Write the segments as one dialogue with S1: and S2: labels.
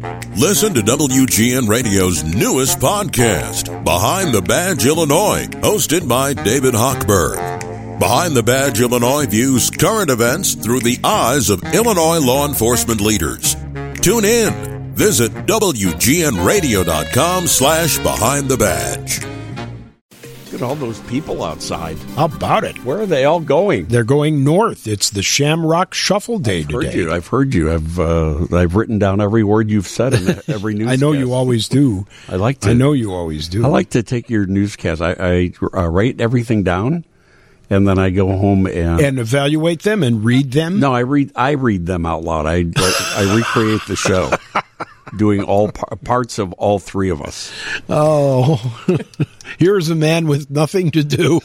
S1: Listen to WGN Radio's newest podcast, Behind the Badge Illinois, hosted by David Hochberg. Behind the Badge Illinois views current events through the eyes of Illinois law enforcement leaders. Tune in. Visit WGNRadio.com/Behind the Badge.
S2: Look at all those people outside.
S3: How about it?
S2: Where are they all going?
S3: They're going north. It's the Shamrock Shuffle Day today.
S2: I've heard you. I've written down every word you've said in every newscast.
S3: I know you always do.
S2: I know you always do. I like to take your newscast. I write everything down, and then I go home and
S3: evaluate them and read them.
S2: No, I read them out loud. I recreate the show. Doing all parts of all three of us.
S3: Oh, here's a man with nothing to do.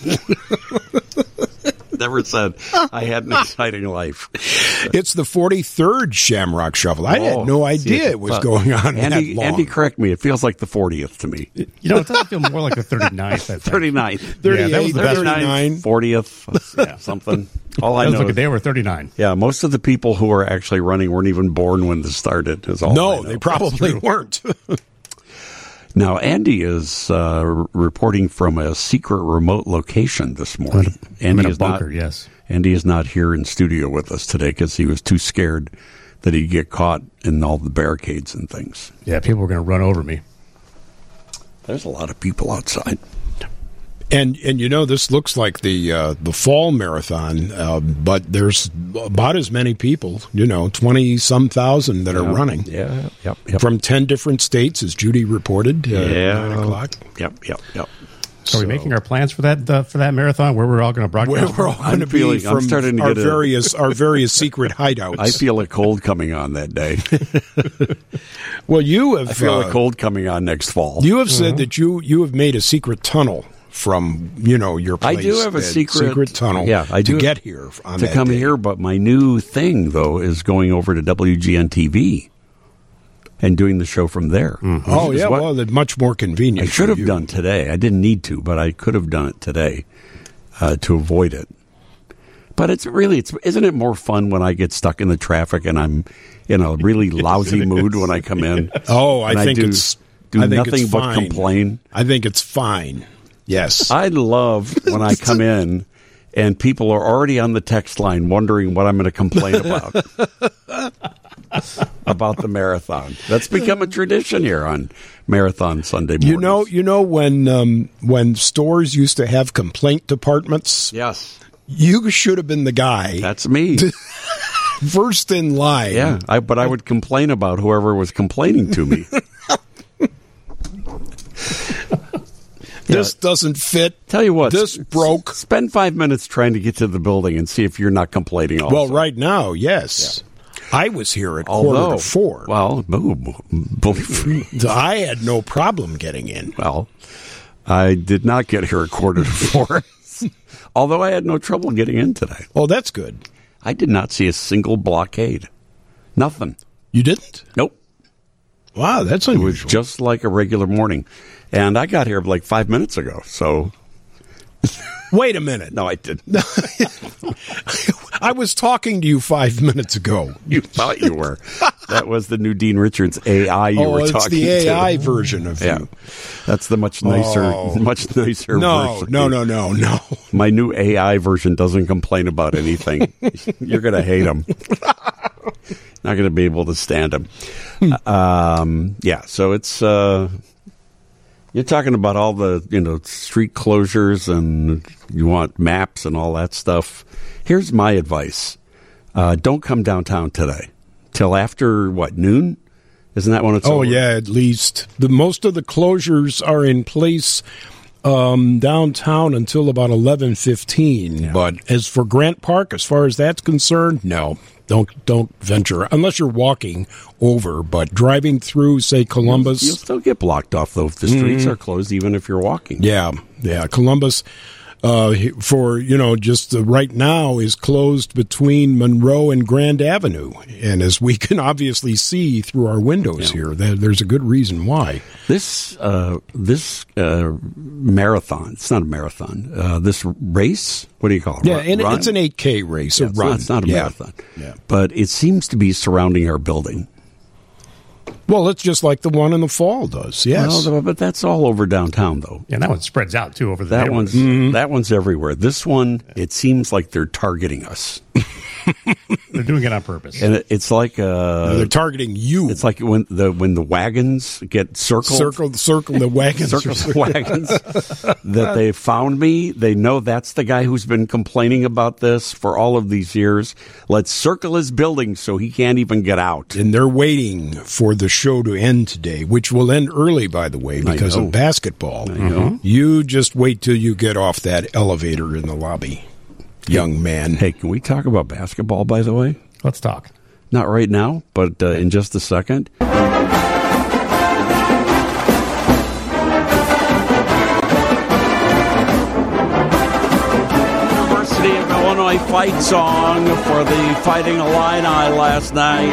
S2: Never said I had an exciting life.
S4: It's the 43rd Shamrock Shuffle. I had no idea it was going on that long.
S2: Andy, correct me. It feels like the 40th to me.
S5: You know, it doesn't feel more like the 39th.
S2: 39th.
S3: 38,
S5: yeah, that was the
S3: 39.
S2: 40th, yeah, something. All I know
S5: like they were 39.
S2: Yeah, most of the people who were actually running weren't even born when this started. Is all
S3: no, they probably weren't.
S2: Now, Andy is reporting from a secret remote location this morning.
S5: Andy is bunker, yes.
S2: Andy is not here in studio with us today because he was too scared that he'd get caught in all the barricades and things.
S5: Yeah, people were going to run over me.
S2: There's a lot of people outside.
S3: And you know, this looks like the fall marathon, but there's about as many people, 20-some thousand that are running.
S2: Yeah, yep.
S3: From 10 different states, as Judy reported. 9 o'clock.
S2: Yep.
S5: So are we making our plans for that marathon? Where we're all going to broadcast?
S3: Where we're all going to be from our various secret hideouts.
S2: I feel a cold coming on that day.
S3: Well, I
S2: feel a cold coming on next fall.
S3: You have said that you have made a secret tunnel from your place.
S2: I do have a secret
S3: tunnel.
S2: Yeah, I do
S3: to get here on
S2: to
S3: that
S2: come
S3: day.
S2: here. But my new thing though is going over to WGN TV and doing the show from there.
S3: Mm-hmm. Oh yeah, well, that's much more convenient.
S2: I should have done today. I didn't need to, but I could have done it today to avoid it. But isn't it more fun when I get stuck in the traffic and I'm in a really lousy mood when I come in?
S3: Oh, I think it's
S2: nothing but
S3: fine.
S2: Complain.
S3: I think it's fine. Yes.
S2: I love when I come in and people are already on the text line wondering what I'm going to complain about. About the marathon. That's become a tradition here on Marathon Sunday mornings.
S3: You know when stores used to have complaint departments?
S2: Yes.
S3: You should have been the guy.
S2: That's me.
S3: First in line.
S2: Yeah, but I would complain about whoever was complaining to me.
S3: This doesn't fit.
S2: Tell you what,
S3: this broke.
S2: Spend 5 minutes trying to get to the building and see if you're not complaining also.
S3: Well, right now, yes. Yeah. I was here at 3:45.
S2: Well,
S3: I had no problem getting in.
S2: Well, I did not get here at 3:45. Although I had no trouble getting in today.
S3: Oh, that's good.
S2: I did not see a single blockade. Nothing.
S3: You didn't?
S2: Nope.
S3: Wow, that's unusual.
S2: It was just like a regular morning. And I got here like 5 minutes ago, so...
S3: Wait a minute.
S2: No, I didn't.
S3: I was talking to you 5 minutes ago.
S2: You thought you were. That was the new Dean Richards AI you were talking to.
S3: Oh, it's the AI version of you.
S2: That's the much nicer version.
S3: No.
S2: My new AI version doesn't complain about anything. You're going to hate him. Not going to be able to stand him. So it's... You're talking about all the, street closures and you want maps and all that stuff. Here's my advice. Don't come downtown today. Till after, noon? Isn't that when it's over?
S3: Oh, yeah, at least. Most of the closures are in place downtown until about 11:15. Yeah. But as for Grant Park, as far as that's concerned, no. Don't venture unless you're walking over, but driving through, say, Columbus.
S2: You'll still get blocked off, though, if the streets are closed, even if you're walking.
S3: Yeah. Columbus, just right now is closed between Monroe and Grand Avenue. And as we can obviously see through our windows here, there's a good reason why.
S2: This marathon, it's not a marathon, this race, what do you call it?
S3: Yeah, and it's an 8K race, a run.
S2: It's not a marathon. Yeah. But it seems to be surrounding our building.
S3: Well, it's just like the one in the fall does. Yes,
S2: well, but that's all over downtown, though.
S5: Yeah, that one spreads out too over the
S2: that
S5: neighborhood.
S2: one's that one's everywhere. This one, it seems like they're targeting us.
S5: They're doing it on purpose,
S2: and it's like
S3: they're targeting you.
S2: It's like when the wagons get circled,
S3: the wagons,
S2: that they found me. They know that's the guy who's been complaining about this for all of these years. Let's circle his building so he can't even get out.
S3: And they're waiting for the show to end today, which will end early, by the way, because of basketball. You just wait till you get off that elevator in the lobby. Young man.
S2: Hey, can we talk about basketball, by the way?
S5: Let's talk.
S2: Not right now, but in just a second. University of Illinois fight song for the Fighting Illini last night.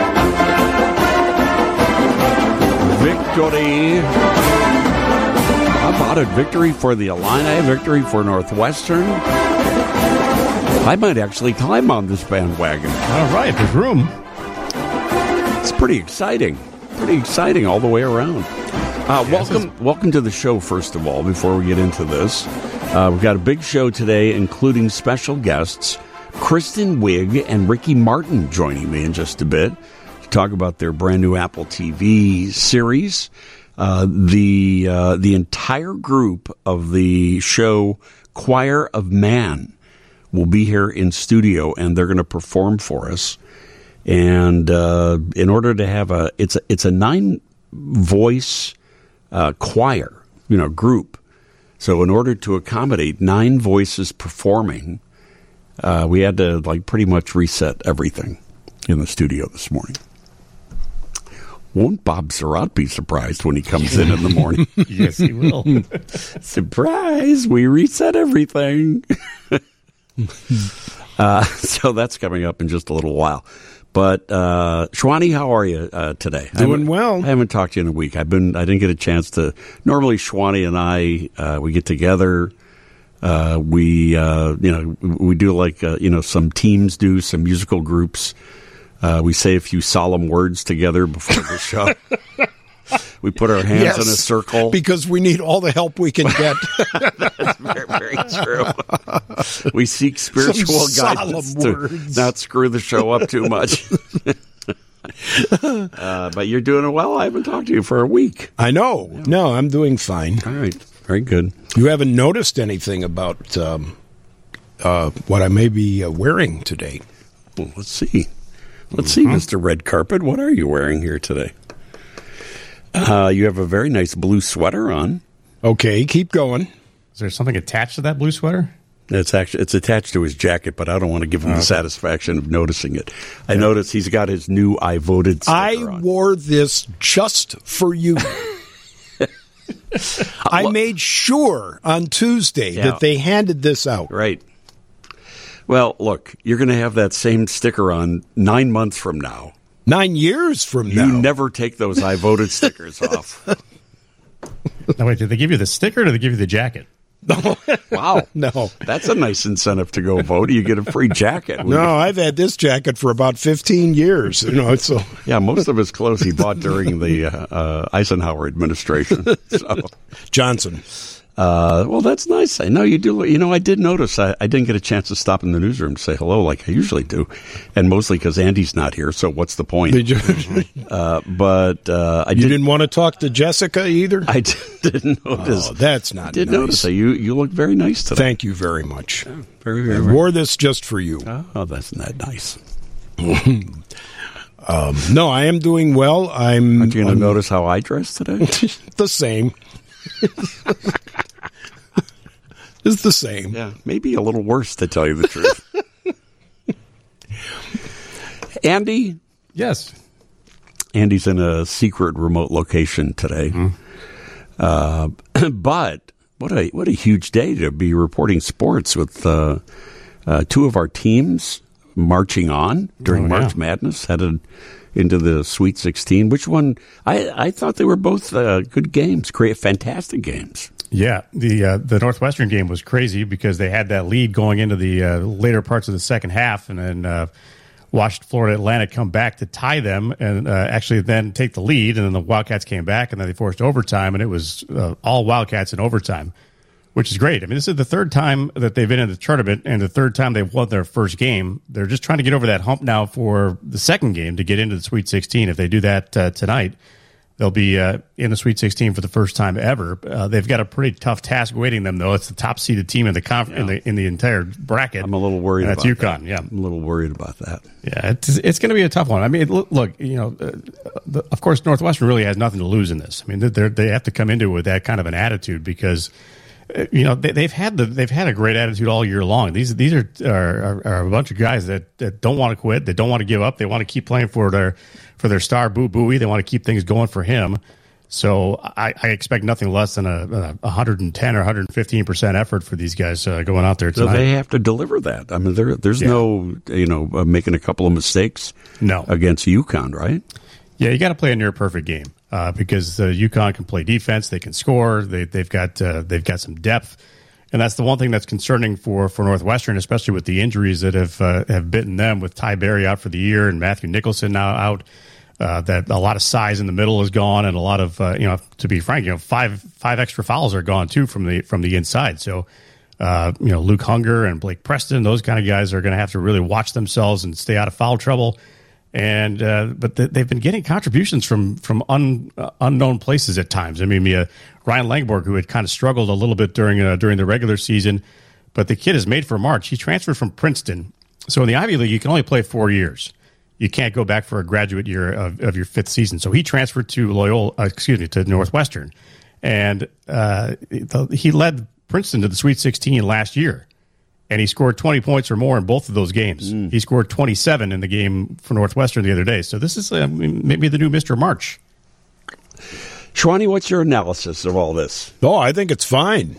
S2: Victory. How about it? Victory for the Illini, victory for Northwestern. I might actually climb on this bandwagon.
S5: All right, there's room.
S2: It's pretty exciting all the way around. Welcome to the show, first of all, before we get into this. We've got a big show today, including special guests, Kristen Wiig and Ricky Martin joining me in just a bit to talk about their brand new Apple TV series. The entire group of the show Choir of Man will be here in studio, and they're going to perform for us. And in order to have it's a 9-voice choir, group. So in order to accommodate 9 voices performing, we had to pretty much reset everything in the studio this morning. Won't Bob Surratt be surprised when he comes in the morning?
S5: Yes, he will.
S2: Surprise! We reset everything. So that's coming up in just a little while. But Shwani, how are you today?
S3: Doing well.
S2: I haven't talked to you in a week. I didn't get a chance to. Normally, Shwani and I we get together. We do some teams do some musical groups. We say a few solemn words together before the show. We put our hands in a circle.
S3: Because we need all the help we can get.
S2: That's very, very true. We seek spiritual guidance to not screw the show up too much. But you're doing well. I haven't talked to you for a week.
S3: I know. Yeah. No, I'm doing fine.
S2: All right. Very good.
S3: You haven't noticed anything about what I may be wearing today?
S2: Well, let's see. Let's see, Mr. Red Carpet. What are you wearing here today? You have a very nice blue sweater on.
S3: Okay, keep going.
S5: Is there something attached to that blue sweater?
S2: It's attached to his jacket, but I don't want to give him the satisfaction of noticing it. I noticed he's got his new I voted sticker on.
S3: Wore this just for you. I made sure on Tuesday that they handed this out.
S2: Right. Well, look, you're going to have that same sticker on 9 months from now.
S3: 9 years from now.
S2: You never take those I voted stickers off.
S5: No, wait, did they give you the sticker or did they give you the jacket?
S2: Wow.
S3: No.
S2: That's a nice incentive to go vote. You get a free jacket.
S3: No, I've had this jacket for about 15 years.
S2: Yeah, most of his clothes he bought during the Eisenhower administration. So.
S3: Johnson.
S2: Well, that's nice. I know you do. I did notice. I didn't get a chance to stop in the newsroom to say hello like I usually do, and mostly because Andy's not here. So what's the point?
S3: Did you? Didn't want to talk to Jessica either.
S2: I didn't notice.
S3: Oh, that's not.
S2: I did
S3: nice.
S2: notice. You look very nice today.
S3: Thank you very much.
S2: Yeah, very, very.
S3: I wore this just for you.
S2: Oh, that's not nice.
S3: No, I am doing well.
S2: Aren't you going to notice how I dress today?
S3: The same. It's the same.
S2: Yeah, maybe a little worse, to tell you the truth. Andy?
S5: Yes.
S2: Andy's in a secret remote location today. But what a huge day to be reporting sports with two of our teams marching on during March Madness, headed into the Sweet 16. Which one? I thought they were both good games, fantastic games.
S5: Yeah, the Northwestern game was crazy because they had that lead going into the later parts of the second half, and then watched Florida Atlantic come back to tie them and actually then take the lead. And then the Wildcats came back, and then they forced overtime, and it was all Wildcats in overtime, which is great. I mean, this is the third time that they've been in the tournament and the third time they've won their first game. They're just trying to get over that hump now for the second game to get into the Sweet 16. If they do that tonight, they'll be in the Sweet 16 for the first time ever. They've got a pretty tough task waiting them, though. It's the top-seeded team in the in the entire bracket.
S2: I'm a little worried about
S5: UConn.
S2: That.
S5: Yeah,
S2: I'm a little worried about that.
S5: Yeah, it's going to be a tough one. I mean, look, of course, Northwestern really has nothing to lose in this. I mean, they have to come into it with that kind of an attitude because they've had a great attitude all year long. These are a bunch of guys that don't want to quit. They don't want to give up. They want to keep playing for their star Boo Buie. They want to keep things going for him. So I expect nothing less than a 110 or 115% effort for these guys going out there tonight.
S2: So they have to deliver that. I mean, there's no making a couple of mistakes.
S5: No.
S2: Against UConn, right?
S5: Yeah, you got to play a near perfect game because UConn can play defense, they can score, they've got some depth, and that's the one thing that's concerning for Northwestern, especially with the injuries that have bitten them. With Ty Berry out for the year and Matthew Nicholson now out, that a lot of size in the middle is gone, and a lot of to be frank, five extra fouls are gone too from the inside. So Luke Hunger and Blake Preston, those kind of guys are going to have to really watch themselves and stay out of foul trouble. And but they've been getting contributions from unknown places at times. I mean, Ryan Langborg, who had kind of struggled a little bit during the regular season, but the kid is made for March. He transferred from Princeton, so in the Ivy League you can only play 4 years. You can't go back for a graduate year of your fifth season. So he transferred to to Northwestern, and he led Princeton to the Sweet 16 last year. And he scored 20 points or more in both of those games. He scored 27 in the game for Northwestern the other day. So this is maybe the new Mr. March.
S2: Schwani, what's your analysis of all this?
S3: Oh, I think it's fine.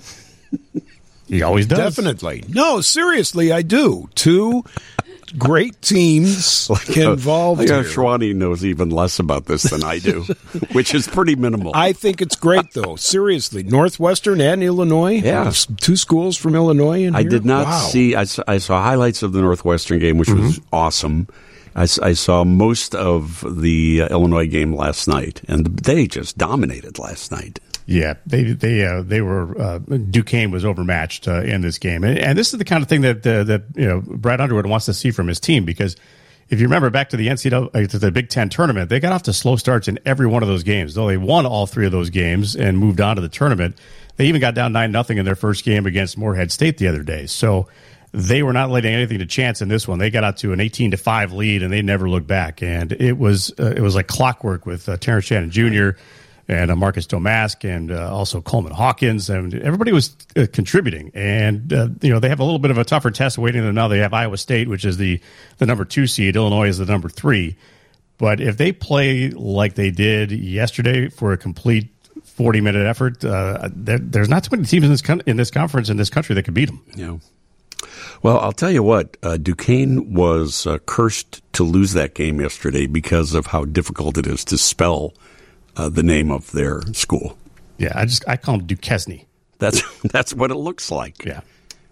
S5: He always does.
S3: Definitely. No, seriously, I do. Two great teams involved here.
S2: Schwani knows even less about this than I do, which is pretty minimal.
S3: I think it's great, though. Seriously, Northwestern and Illinois.
S2: Yeah,
S3: two schools from Illinois in here.
S2: I did not see. I saw highlights of the Northwestern game, which was awesome. I saw most of the Illinois game last night, and they just dominated last night.
S5: Yeah, they were Duquesne was overmatched in this game, and this is the kind of thing that Brad Underwood wants to see from his team, because if you remember back to the to the Big Ten tournament, they got off to slow starts in every one of those games. Though they won all three of those games and moved on to the tournament, they even got down 9-0 in their first game against Morehead State the other day. So they were not letting anything to chance in this one. They got out to an 18-5 lead, and they never looked back. And it was like clockwork with Terrence Shannon Jr. and Marcus Domask, and also Coleman Hawkins, and everybody was contributing. And they have a little bit of a tougher test waiting them now. They have Iowa State, which is the number 2 seed. Illinois is the number 3. But if they play like they did yesterday for a complete 40-minute effort, there's not too many teams in this conference in this country that can beat them.
S2: Yeah. Well, I'll tell you what, Duquesne was cursed to lose that game yesterday because of how difficult it is to spell the name of their school.
S5: Yeah, I call them Duquesne.
S2: That's what it looks like.
S5: Yeah.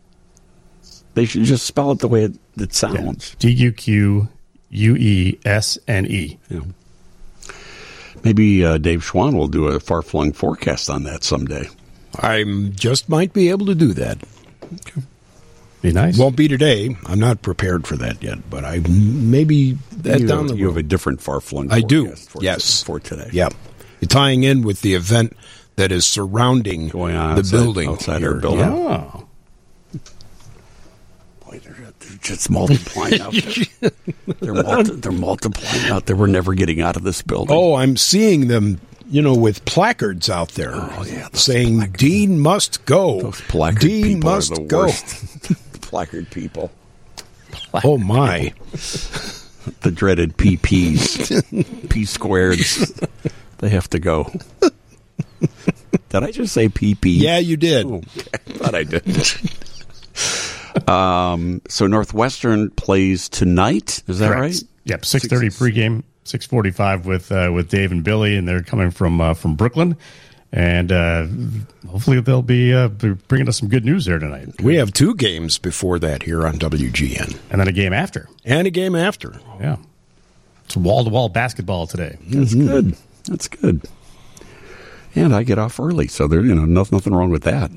S2: They should just spell it the way it sounds.
S5: Yeah. Duquesne. Yeah.
S2: Maybe Dave Schwan will do a far-flung forecast on that someday.
S3: I just might be able to do that.
S2: Okay.
S3: Be nice. Won't be today. I'm not prepared for that yet, but I maybe that down the road.
S2: You have a different far-flung
S3: forecast. I do.
S2: Yes. For today.
S3: Yeah. You're tying in with the event that is surrounding
S2: going on
S3: the building.
S2: Outside our building.
S3: Yeah.
S2: Oh. Boy, they're just multiplying out there. They're multiplying out there. We're never getting out of this building.
S3: Oh, I'm seeing them, with placards out there saying, Dean must go.
S2: Those placard
S3: Dean
S2: people
S3: must
S2: are the
S3: go.
S2: worst. Placard people.
S3: Oh, my.
S2: The dreaded PPs. P-squareds. They have to go. Did I just say PP?
S3: Yeah, you did.
S2: Oh, okay. I thought I did. So Northwestern plays tonight. Is that right?
S5: Yep, 6:30 pregame, 6:45 with Dave and Billy, and they're coming from Brooklyn. And hopefully they'll be bringing us some good news there tonight.
S4: We have 2 games before that here on WGN.
S5: And then a game after.
S4: Yeah.
S5: It's wall-to-wall basketball today.
S2: That's good. That's good. And I get off early, so there's nothing wrong with that.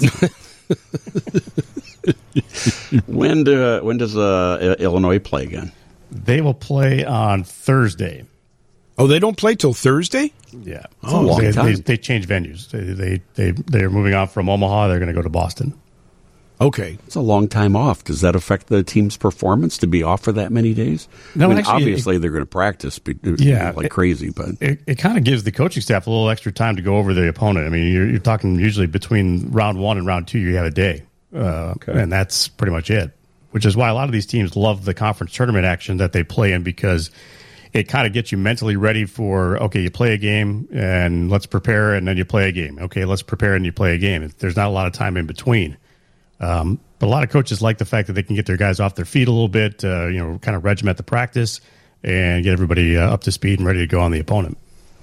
S2: When does Illinois play again?
S5: They will play on Thursday.
S3: Oh, they don't play till Thursday?
S5: Yeah.
S2: Oh, long time.
S5: They change venues. They're moving on from Omaha. They're going to go to Boston.
S3: Okay.
S2: It's a long time off. Does that affect the team's performance to be off for that many days?
S5: No,
S2: actually, obviously they're going to practice crazy, but
S5: it kind of gives the coaching staff a little extra time to go over the opponent. I mean, you're talking usually between round 1 and round 2, you have a day, and that's pretty much it. Which is why a lot of these teams love the conference tournament action that they play in, because it kind of gets you mentally ready for, okay, you play a game and let's prepare, and then you play a game. Okay, let's prepare and you play a game. There's not a lot of time in between. But a lot of coaches like the fact that they can get their guys off their feet a little bit, kind of regiment the practice and get everybody up to speed and ready to go on the opponent.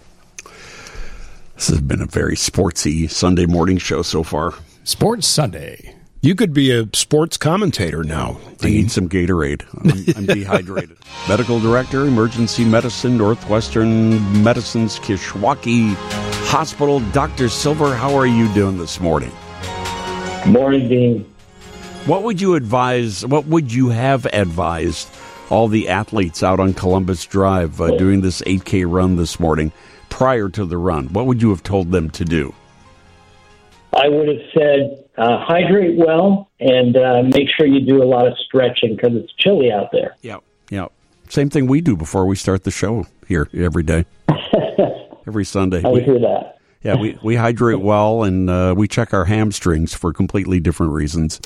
S2: This has been a very sportsy Sunday morning show so far.
S5: Sports Sunday.
S3: You could be a sports commentator now.
S2: I need some Gatorade. I'm dehydrated. Medical Director, Emergency Medicine, Northwestern Medicine's Kishwaukee Hospital. Dr. Silver, how are you doing this morning?
S6: Morning, Dean.
S2: What would you have advised all the athletes out on Columbus Drive doing this 8K run this morning prior to the run? What would you have told them to do?
S6: I would have said hydrate well and make sure you do a lot of stretching because it's chilly out there.
S2: Yeah. Same thing we do before we start the show here every day, every Sunday.
S6: I would hear that.
S2: Yeah, we hydrate well, and we check our hamstrings for completely different reasons.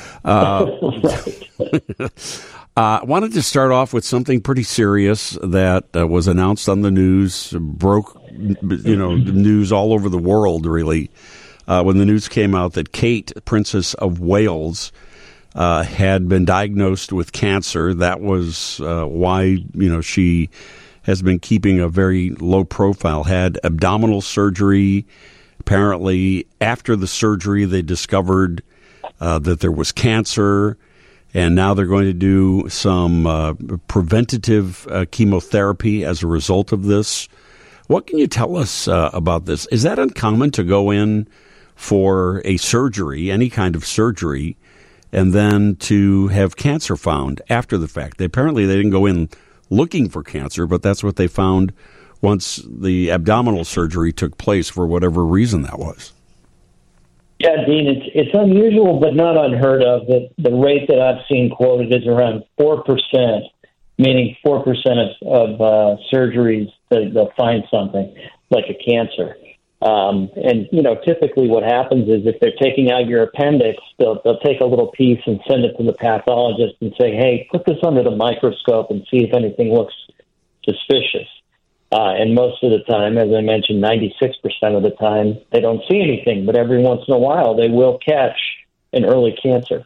S2: Wanted to start off with something pretty serious that was announced on the news, broke the news all over the world, really, when the news came out that Kate, Princess of Wales, had been diagnosed with cancer. That was why she has been keeping a very low profile, had abdominal surgery. Apparently, after the surgery, they discovered that there was cancer, and now they're going to do some preventative chemotherapy as a result of this. What can you tell us about this? Is that uncommon to go in for a surgery, any kind of surgery, and then to have cancer found after the fact? Apparently, they didn't go in looking for cancer, but that's what they found once the abdominal surgery took place, for whatever reason that was.
S6: Yeah, Dean, it's unusual but not unheard of. The rate that I've seen quoted is around 4%, meaning 4% of surgeries they'll find something like a cancer. And typically what happens is if they're taking out your appendix, they'll take a little piece and send it to the pathologist and say, hey, put this under the microscope and see if anything looks suspicious. And most of the time, as I mentioned, 96% of the time, they don't see anything. But every once in a while, they will catch an early cancer.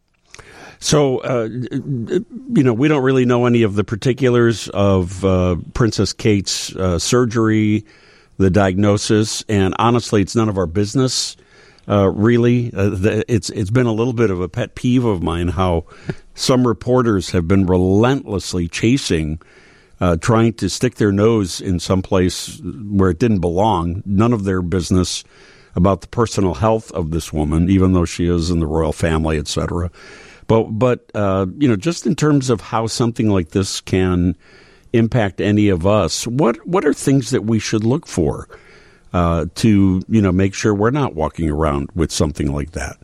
S2: So, we don't really know any of the particulars of Princess Kate's surgery, the diagnosis, and honestly, it's none of our business, really. It's been a little bit of a pet peeve of mine how some reporters have been relentlessly chasing, trying to stick their nose in some place where it didn't belong. None of their business about the personal health of this woman, even though she is in the royal family, etc. But just in terms of how something like this can impact any of us, what are things that we should look for to make sure we're not walking around with something like that?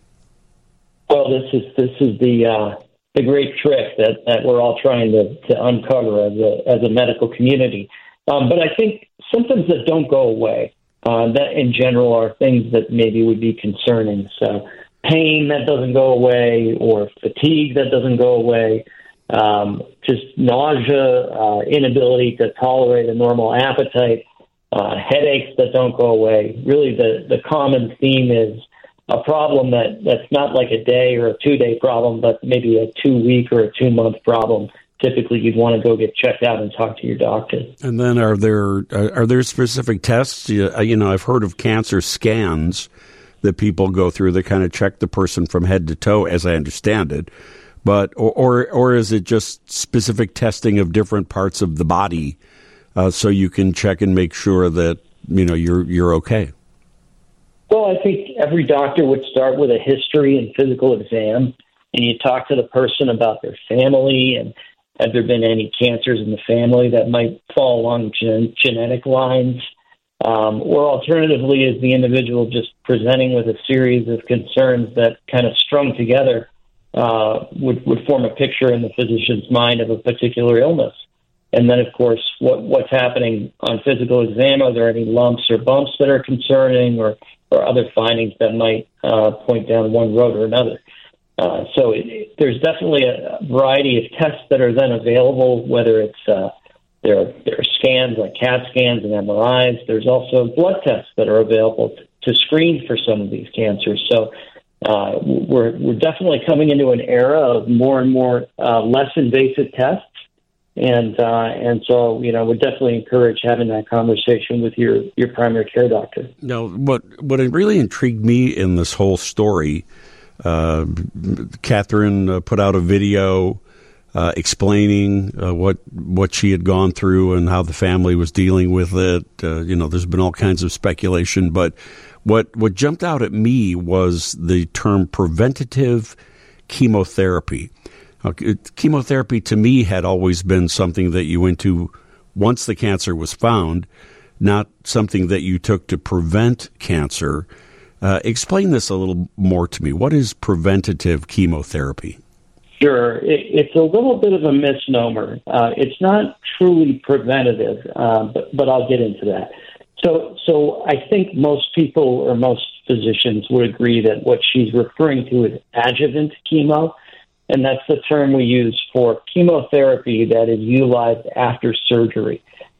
S6: Well, this is the great trick that we're all trying to uncover as a medical community. But I think symptoms that don't go away, that in general are things that maybe would be concerning. So pain that doesn't go away, or fatigue that doesn't go away, just nausea, inability to tolerate a normal appetite, headaches that don't go away. Really, the common theme is a problem that's not like a day or a 2-day problem, but maybe a 2-week or a 2-month problem typically you'd want to go get checked out and talk to your doctor.
S2: And then are there specific tests? I've heard of cancer scans that people go through that kind of check the person from head to toe, as I understand it. But or is it just specific testing of different parts of the body so you can check and make sure that you're okay?
S6: Well, I think every doctor would start with a history and physical exam, and you talk to the person about their family and have there been any cancers in the family that might fall along genetic lines, or alternatively, is the individual just presenting with a series of concerns that kind of strung together would form a picture in the physician's mind of a particular illness. And then, of course, what's happening on physical exam, are there any lumps or bumps that are concerning, or other findings that might point down one road or another. So there's definitely a variety of tests that are then available, whether it's there are scans like CAT scans and MRIs. There's also blood tests that are available to screen for some of these cancers. So we're definitely coming into an era of more and more less invasive tests. And so, would definitely encourage having that conversation with your primary care doctor.
S2: Now, what really intrigued me in this whole story, Catherine put out a video explaining what she had gone through and how the family was dealing with it. There's been all kinds of speculation, but what jumped out at me was the term preventative chemotherapy. Chemotherapy to me had always been something that you went to once the cancer was found, not something that you took to prevent cancer. Explain this a little more to me. What is preventative chemotherapy?
S6: Sure. It's a little bit of a misnomer. It's not truly preventative, but I'll get into that. So I think most people or most physicians would agree that what she's referring to is adjuvant chemo. And that's the term we use for chemotherapy that is utilized after surgery.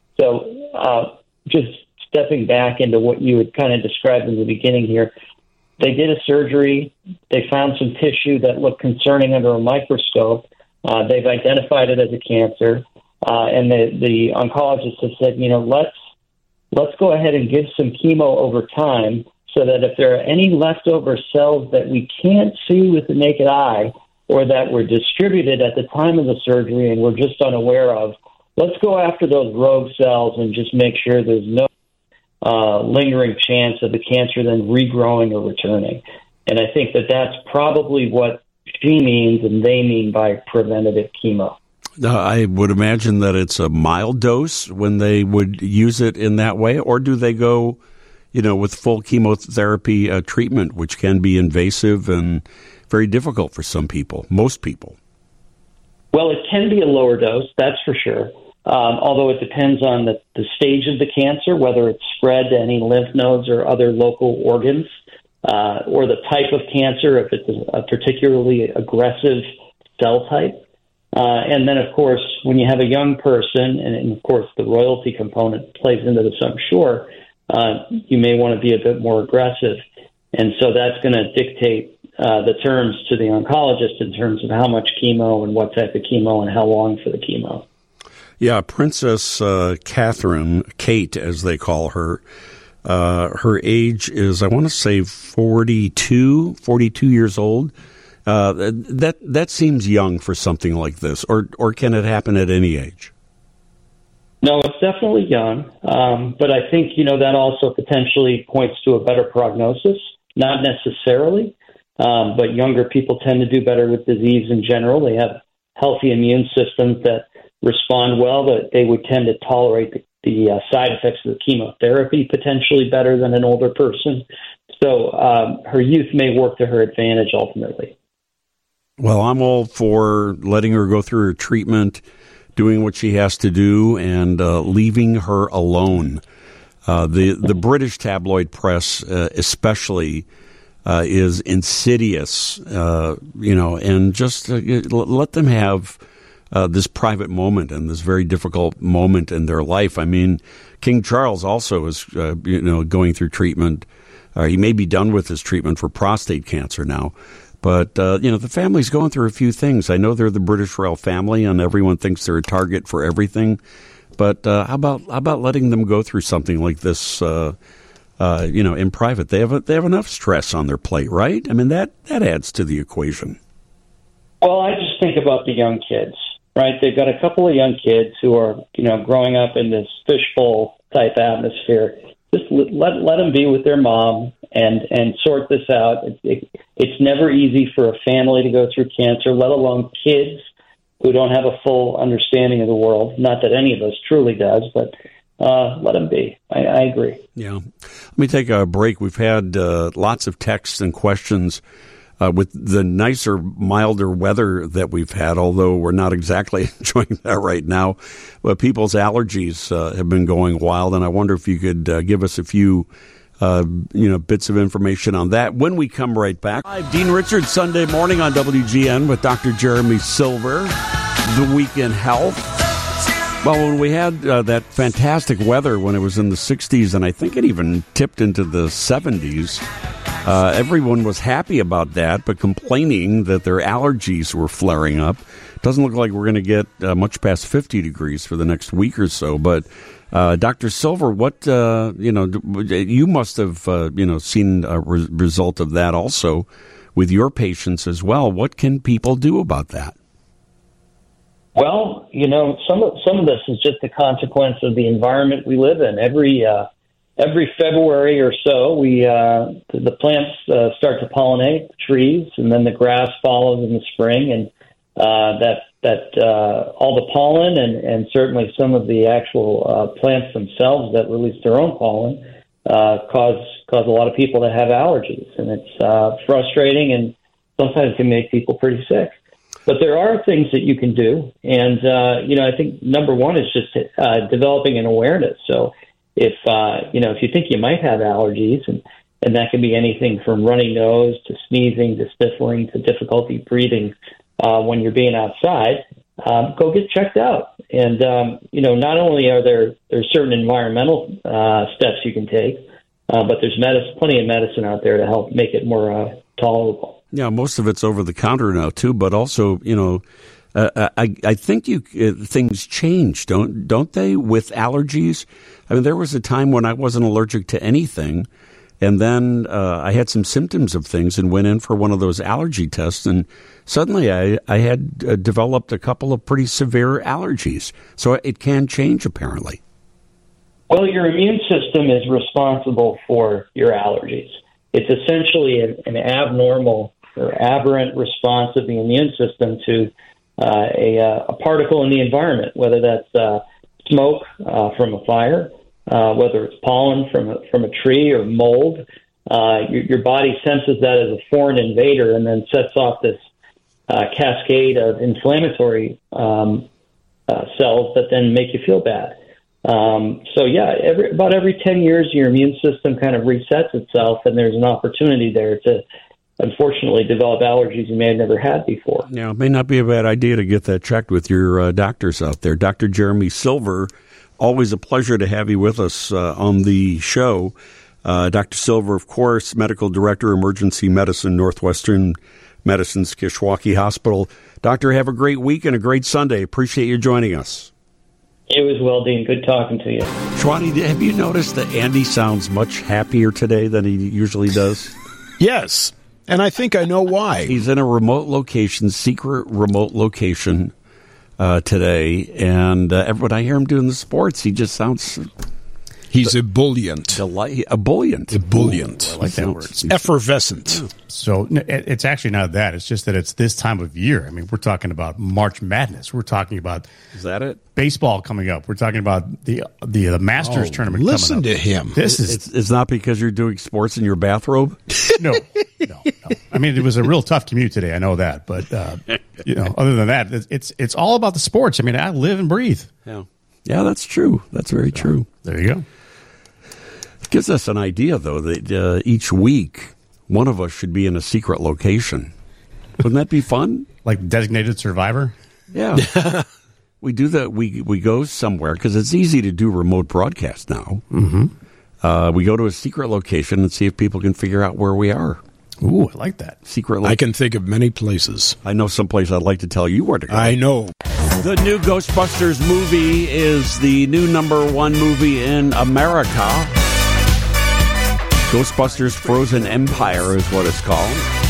S6: So just stepping back into what you had kind of described in the beginning here, they did a surgery. They found some tissue that looked concerning under a microscope. They've identified it as a cancer. And the oncologist has said, let's go ahead and give some chemo over time so that if there are any leftover cells that we can't see with the naked eye, or that were distributed at the time of the surgery and we're just unaware of, let's go after those rogue cells and just make sure there's no lingering chance of the cancer then regrowing or returning. And I think that's probably what she means and they mean by preventative chemo.
S2: I would imagine that it's a mild dose when they would use it in that way, or do they go, with full chemotherapy treatment, which can be invasive and very difficult for some people, most people?
S6: Well, it can be a lower dose, that's for sure. Although it depends on the stage of the cancer, whether it's spread to any lymph nodes or other local organs, or the type of cancer, if it's a particularly aggressive cell type. And then, of course, when you have a young person, and of course the royalty component plays into this, I'm sure, you may want to be a bit more aggressive. And so that's going to dictate the terms to the oncologist in terms of how much chemo and what type of chemo and how long for the chemo.
S2: Yeah, Princess Catherine, Kate as they call her, her age is, I want to say 42 years old. That seems young for something like this, or can it happen at any age?
S6: No, it's definitely young, but I think, that also potentially points to a better prognosis, not necessarily. But younger people tend to do better with disease in general. They have healthy immune systems that respond well, that they would tend to tolerate the side effects of the chemotherapy potentially better than an older person. So her youth may work to her advantage ultimately.
S2: Well, I'm all for letting her go through her treatment, doing what she has to do, and leaving her alone. The British tabloid press especially is insidious, and just let them have this private moment and this very difficult moment in their life. I mean, King Charles also is, going through treatment. He may be done with his treatment for prostate cancer now, But, the family's going through a few things. I know they're the British royal family, and everyone thinks they're a target for everything. But how about letting them go through something like this, in private? They have enough stress on their plate, right? I mean, that adds to the equation.
S6: Well, I just think about the young kids, right? They've got a couple of young kids who are, growing up in this fishbowl type atmosphere. Just let them be with their mom and sort this out. It's never easy for a family to go through cancer, let alone kids who don't have a full understanding of the world. Not that any of us truly does, but let them be. I agree.
S2: Yeah. Let me take a break. We've had lots of texts and questions with the nicer, milder weather that we've had, although we're not exactly enjoying that right now. But people's allergies have been going wild, and I wonder if you could give us a few bits of information on that when we come right back. I'm Dean Richards, Sunday morning on WGN with Dr. Jeremy Silver, The Week in Health. Well, when we had that fantastic weather when it was in the 60s, and I think it even tipped into the 70s, everyone was happy about that, but complaining that their allergies were flaring up. Doesn't look like we're going to get much past 50 degrees for the next week or so. But Dr. Silver, what you must have seen a result of that also with your patients as well. What can people do about that?
S6: Well, some of this is just a consequence of the environment we live in. Every February or so, the plants start to pollinate the trees, and then the grass follows in the spring, and all the pollen and certainly some of the actual plants themselves that release their own pollen cause a lot of people to have allergies, and it's frustrating and sometimes can make people pretty sick. But there are things that you can do, and I think number one is just developing an awareness. So if you think you might have allergies, and that can be anything from runny nose to sneezing to sniffling to difficulty breathing when you're being outside, go get checked out. And not only are there certain environmental steps you can take, but there's plenty of medicine out there to help make it more tolerable.
S2: Yeah, most of it's over the counter now too, but also, I think things change, don't they, with allergies? I mean, there was a time when I wasn't allergic to anything, and then I had some symptoms of things and went in for one of those allergy tests, and suddenly I had developed a couple of pretty severe allergies. So it can change, apparently.
S6: Well, your immune system is responsible for your allergies. It's essentially an abnormal or aberrant response of the immune system to a particle in the environment, whether that's smoke from a fire, whether it's pollen from a tree or mold. Your body senses that as a foreign invader and then sets off this cascade of inflammatory cells that then make you feel bad. About every 10 years, your immune system kind of resets itself, and there's an opportunity there to, unfortunately, develop allergies you may have never had before.
S2: Yeah, it may not be a bad idea to get that checked with your doctors out there. Dr. Jeremy Silver, always a pleasure to have you with us on the show. Dr. Silver, of course, Medical Director, Emergency Medicine, Northwestern Medicine's Kishwaukee Hospital. Doctor, have a great week and a great Sunday. Appreciate you joining us.
S6: You as well, Dean. Good talking to you.
S2: Shwati, have you noticed that Andy sounds much happier today than he usually does?
S3: Yes, and I think I know why.
S2: He's in a remote location, secret remote location today, and when I hear him doing the sports, he just sounds...
S3: He's ebullient.
S2: Ebullient.
S3: Ebullient.
S5: I like that word.
S3: Effervescent.
S5: Yeah. So it's actually not that. It's just that it's this time of year. I mean, we're talking about March Madness. We're talking about...
S2: Is that it?
S5: Baseball coming up. We're talking about the Masters tournament coming up.
S3: Listen to him.
S2: It's not because you're doing sports in your bathrobe?
S5: No. I mean, it was a real tough commute today. I know that. But, other than that, it's all about the sports. I mean, I live and breathe.
S2: Yeah, that's true. That's very true.
S5: There you go.
S2: It gives us an idea, though, that each week one of us should be in a secret location. Wouldn't that be fun?
S5: Like designated survivor?
S2: Yeah. We do that. We go somewhere because it's easy to do remote broadcast now. Mm-hmm. We go to a secret location and see if people can figure out where we are.
S5: Ooh, I like that.
S2: Secretly.
S3: I can think of many places.
S2: I know some place I'd like to tell you where to go.
S3: I know.
S2: The new Ghostbusters movie is the new #1 movie in America. Ghostbusters Frozen Empire is what it's called.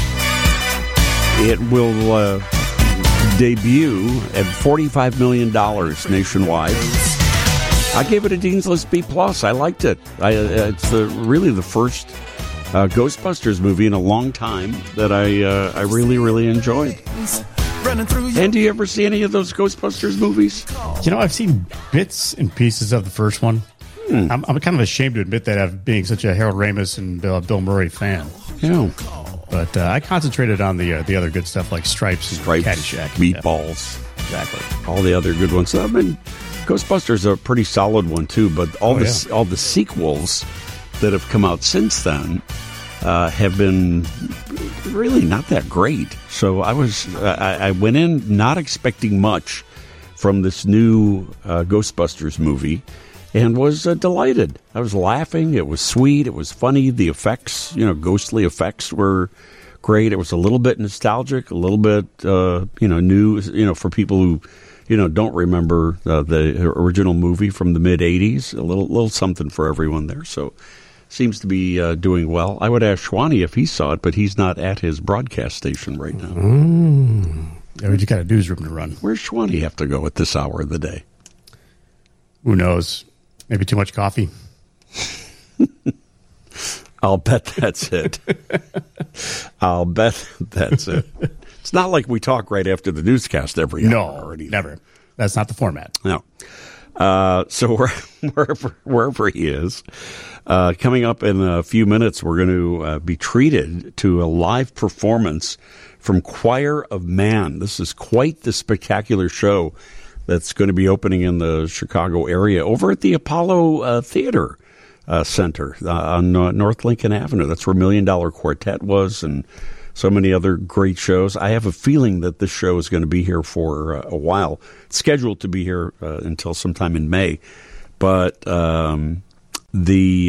S2: It will debut at $45 million nationwide. I gave it a Dean's List B+. I liked it. It's really the first Ghostbusters movie in a long time that I really, really enjoyed. And do you ever see any of those Ghostbusters movies?
S5: You know, I've seen bits and pieces of the first one. I'm kind of ashamed to admit that of being such a Harold Ramis and Bill Murray fan.
S2: Yeah.
S5: But I concentrated on the other good stuff like Stripes and Caddyshack.
S2: Meatballs.
S5: Yeah. Exactly.
S2: All the other good ones. I mean, Ghostbusters are a pretty solid one, too, but all the sequels that have come out since then have been really not that great. So I went in not expecting much from this new Ghostbusters movie and was delighted. I was laughing. It was sweet. It was funny. The effects, ghostly effects were great. It was a little bit nostalgic, a little bit, new, for people who, don't remember the original movie from the mid-'80s. A little something for everyone there. So seems to be doing well. I would ask Schwani if he saw it, but he's not at his broadcast station right now.
S5: Yeah, we just got a newsroom to run.
S2: Where's Schwani have to go at this hour of the day?
S5: Who knows? Maybe too much coffee.
S2: I'll bet that's it. I'll bet that's it. It's not like we talk right after the newscast every hour.
S5: No, never. That's not the format.
S2: No. So wherever he is, coming up in a few minutes, we're going to be treated to a live performance from Choir of Man. This is quite the spectacular show that's going to be opening in the Chicago area over at the Apollo Theater Center on North Lincoln Avenue. That's where $1 Million Quartet was and so many other great shows. I have a feeling that this show is going to be here for a while. It's scheduled to be here until sometime in May. But this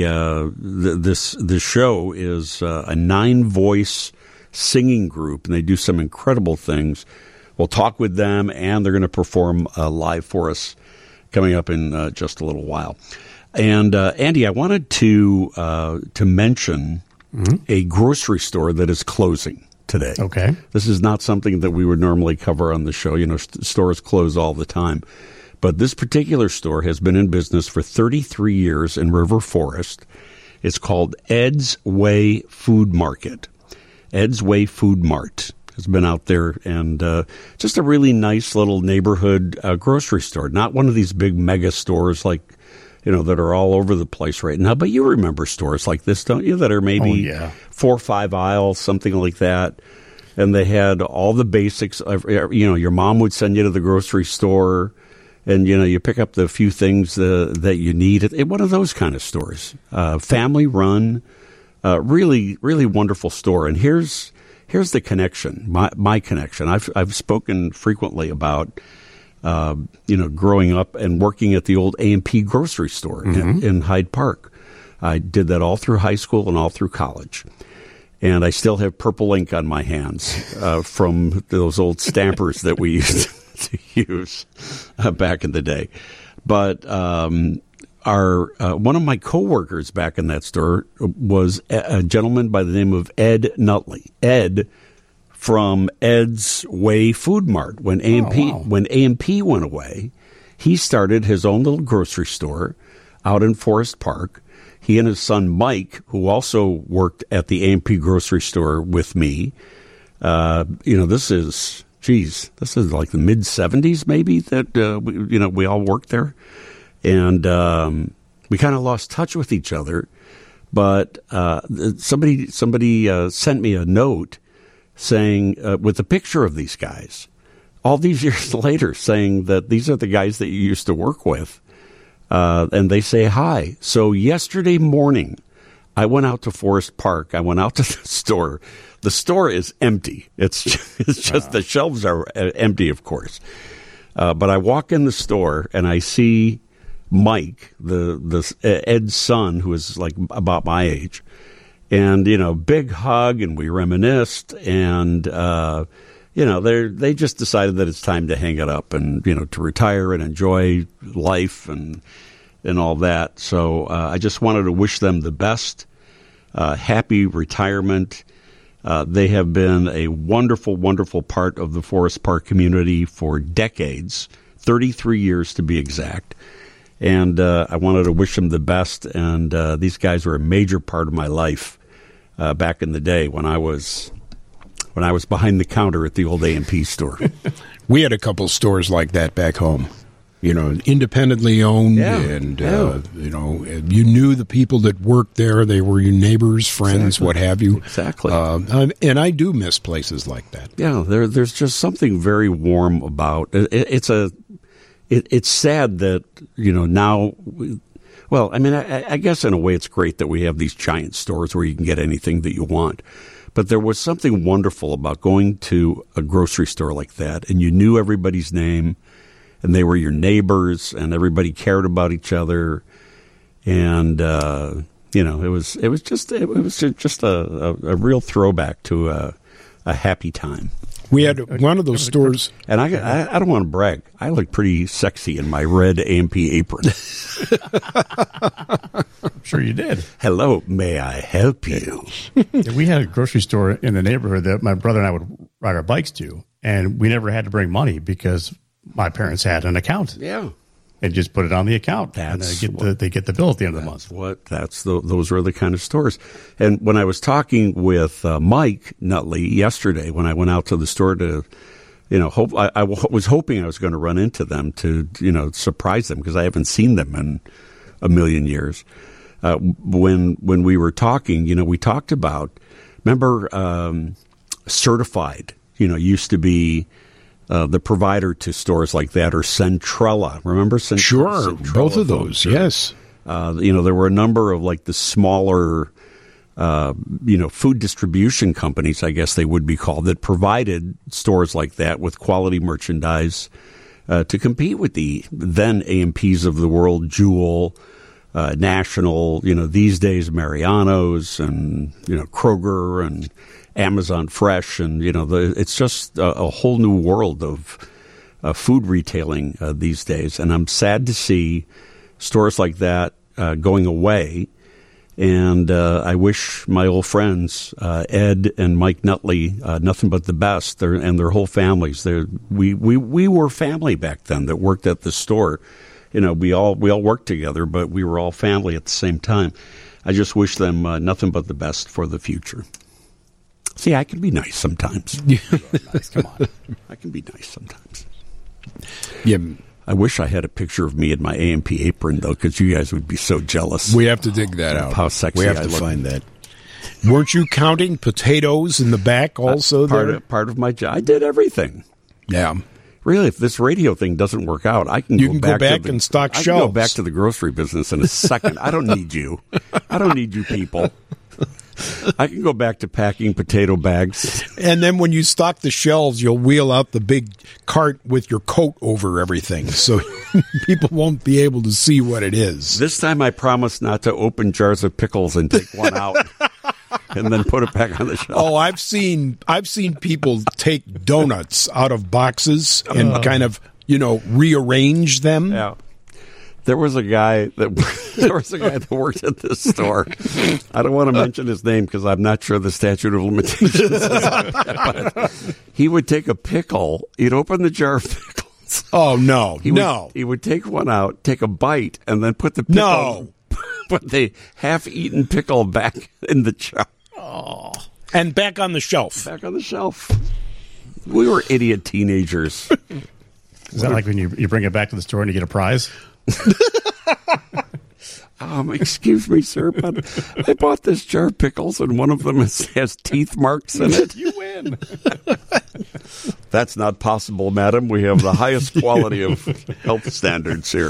S2: show is a 9-voice singing group, and they do some incredible things. We'll talk with them, and they're going to perform live for us coming up in just a little while. And Andy, I wanted to mention a grocery store that is closing today.
S5: Okay.
S2: This is not something that we would normally cover on the show. Stores close all the time. But this particular store has been in business for 33 years in River Forest. It's called Ed's Way Food Market. Ed's Way Food Mart has been out there, and just a really nice little neighborhood grocery store. Not one of these big mega stores like, that are all over the place right now. But you remember stores like this, don't you, that are maybe 4 or 5 aisles, something like that. And they had all the basics. Your mom would send you to the grocery store, and, you pick up the few things that you need at one of those kind of stores. Family run, really, really wonderful store. And here's the connection, my connection. I've spoken frequently about growing up and working at the old A&P grocery store in Hyde Park. I did that all through high school and all through college. And I still have purple ink on my hands from those old stampers that we used to use back in the day. But one of my coworkers back in that store was a gentleman by the name of Ed Nutley. Ed from Ed's Way Food Mart. When A&P went away, he started his own little grocery store out in Forest Park. He and his son Mike, who also worked at the A&P grocery store with me, this is like the mid 70s maybe that we all worked there, and we kind of lost touch with each other. But somebody sent me a note saying with a picture of these guys all these years later, saying that these are the guys that you used to work with. And they say hi. So yesterday morning, I went out to Forest Park. I went out to the store. The store is empty. It's just the shelves are empty, of course. But I walk in the store and I see Mike, the Ed's son, who is like about my age, And, big hug, and we reminisced, and, they just decided that it's time to hang it up and, to retire and enjoy life and all that. So I just wanted to wish them the best, happy retirement. They have been a wonderful, wonderful part of the Forest Park community for decades, 33 years to be exact. And I wanted to wish them the best. And these guys were a major part of my life back in the day when I was behind the counter at the old A&P store.
S4: We had a couple stores like that back home. Independently owned, and you knew the people that worked there. They were your neighbors, friends, what have you.
S2: Exactly.
S4: And I do miss places like that.
S2: Yeah, there's just something very warm about it. It's sad that now. Well, I mean, I guess in a way it's great that we have these giant stores where you can get anything that you want. But there was something wonderful about going to a grocery store like that, and you knew everybody's name. And they were your neighbors, and everybody cared about each other, and it was just a real throwback to a happy time.
S4: We had one of those stores,
S2: and I don't want to brag. I look pretty sexy in my red A&P apron.
S5: I'm sure you did.
S2: Hello, may I help you?
S5: We had a grocery store in the neighborhood that my brother and I would ride our bikes to, and we never had to bring money because my parents had an account.
S2: Yeah.
S5: And just put it on the account. They get the bill at the end of the month.
S2: Those were the kind of stores. And when I was talking with Mike Nutley yesterday, when I went out to the store to, I was hoping I was going to run into them to, surprise them because I haven't seen them in a million years. When we were talking, we talked about, remember, Certified, used to be the provider to stores like that, or Centrella. Remember Centrella?
S4: Sure,
S2: Centrella
S4: both of those, yes.
S2: There were a number of like the smaller, food distribution companies, I guess they would be called, that provided stores like that with quality merchandise to compete with the then A&Ps of the world, Jewel, National, these days Mariano's and, Kroger and Amazon Fresh, and it's just a whole new world of food retailing these days. And I'm sad to see stores like that going away. And I wish my old friends Ed and Mike Nutley nothing but the best, and their whole families. We were family back then that worked at the store. We all worked together, but we were all family at the same time. I just wish them nothing but the best for the future. See, I can be nice sometimes.
S5: Nice, come on.
S2: I can be nice sometimes.
S4: Yeah.
S2: I wish I had a picture of me in my A&P apron, though, because you guys would be so jealous.
S4: We have to dig that out.
S2: How sexy
S4: we have
S2: I
S4: to
S2: look.
S4: find that. Weren't you counting potatoes in the back also?
S2: Part of my job. I did everything.
S4: Yeah.
S2: Really, if this radio thing doesn't work out, I can
S4: go back and stock shelves.
S2: I can go back to the grocery business in a second. I don't need you. I don't need you people. I can go back to packing potato bags.
S4: And then when you stock the shelves, you'll wheel out the big cart with your coat over everything, so people won't be able to see what it is.
S2: This time I promise not to open jars of pickles and take one out and then put it back on the shelf.
S4: Oh, I've seen people take donuts out of boxes and kind of, rearrange them.
S2: Yeah. There was a guy that worked at this store. I don't want to mention his name because I'm not sure the statute of limitations is on that, but he would take a pickle. He'd open the jar of pickles.
S4: Oh no!
S2: He would take one out, take a bite, and then put the pickle, put the half-eaten pickle back in the jar.
S4: Oh, and back on the shelf.
S2: Back on the shelf. We were idiot teenagers.
S5: Is that like when you bring it back to the store and you get a prize?
S2: Excuse me, sir, but I bought this jar of pickles and one of them has teeth marks in it.
S5: You win.
S2: That's not possible, madam. We have the highest quality of health standards here.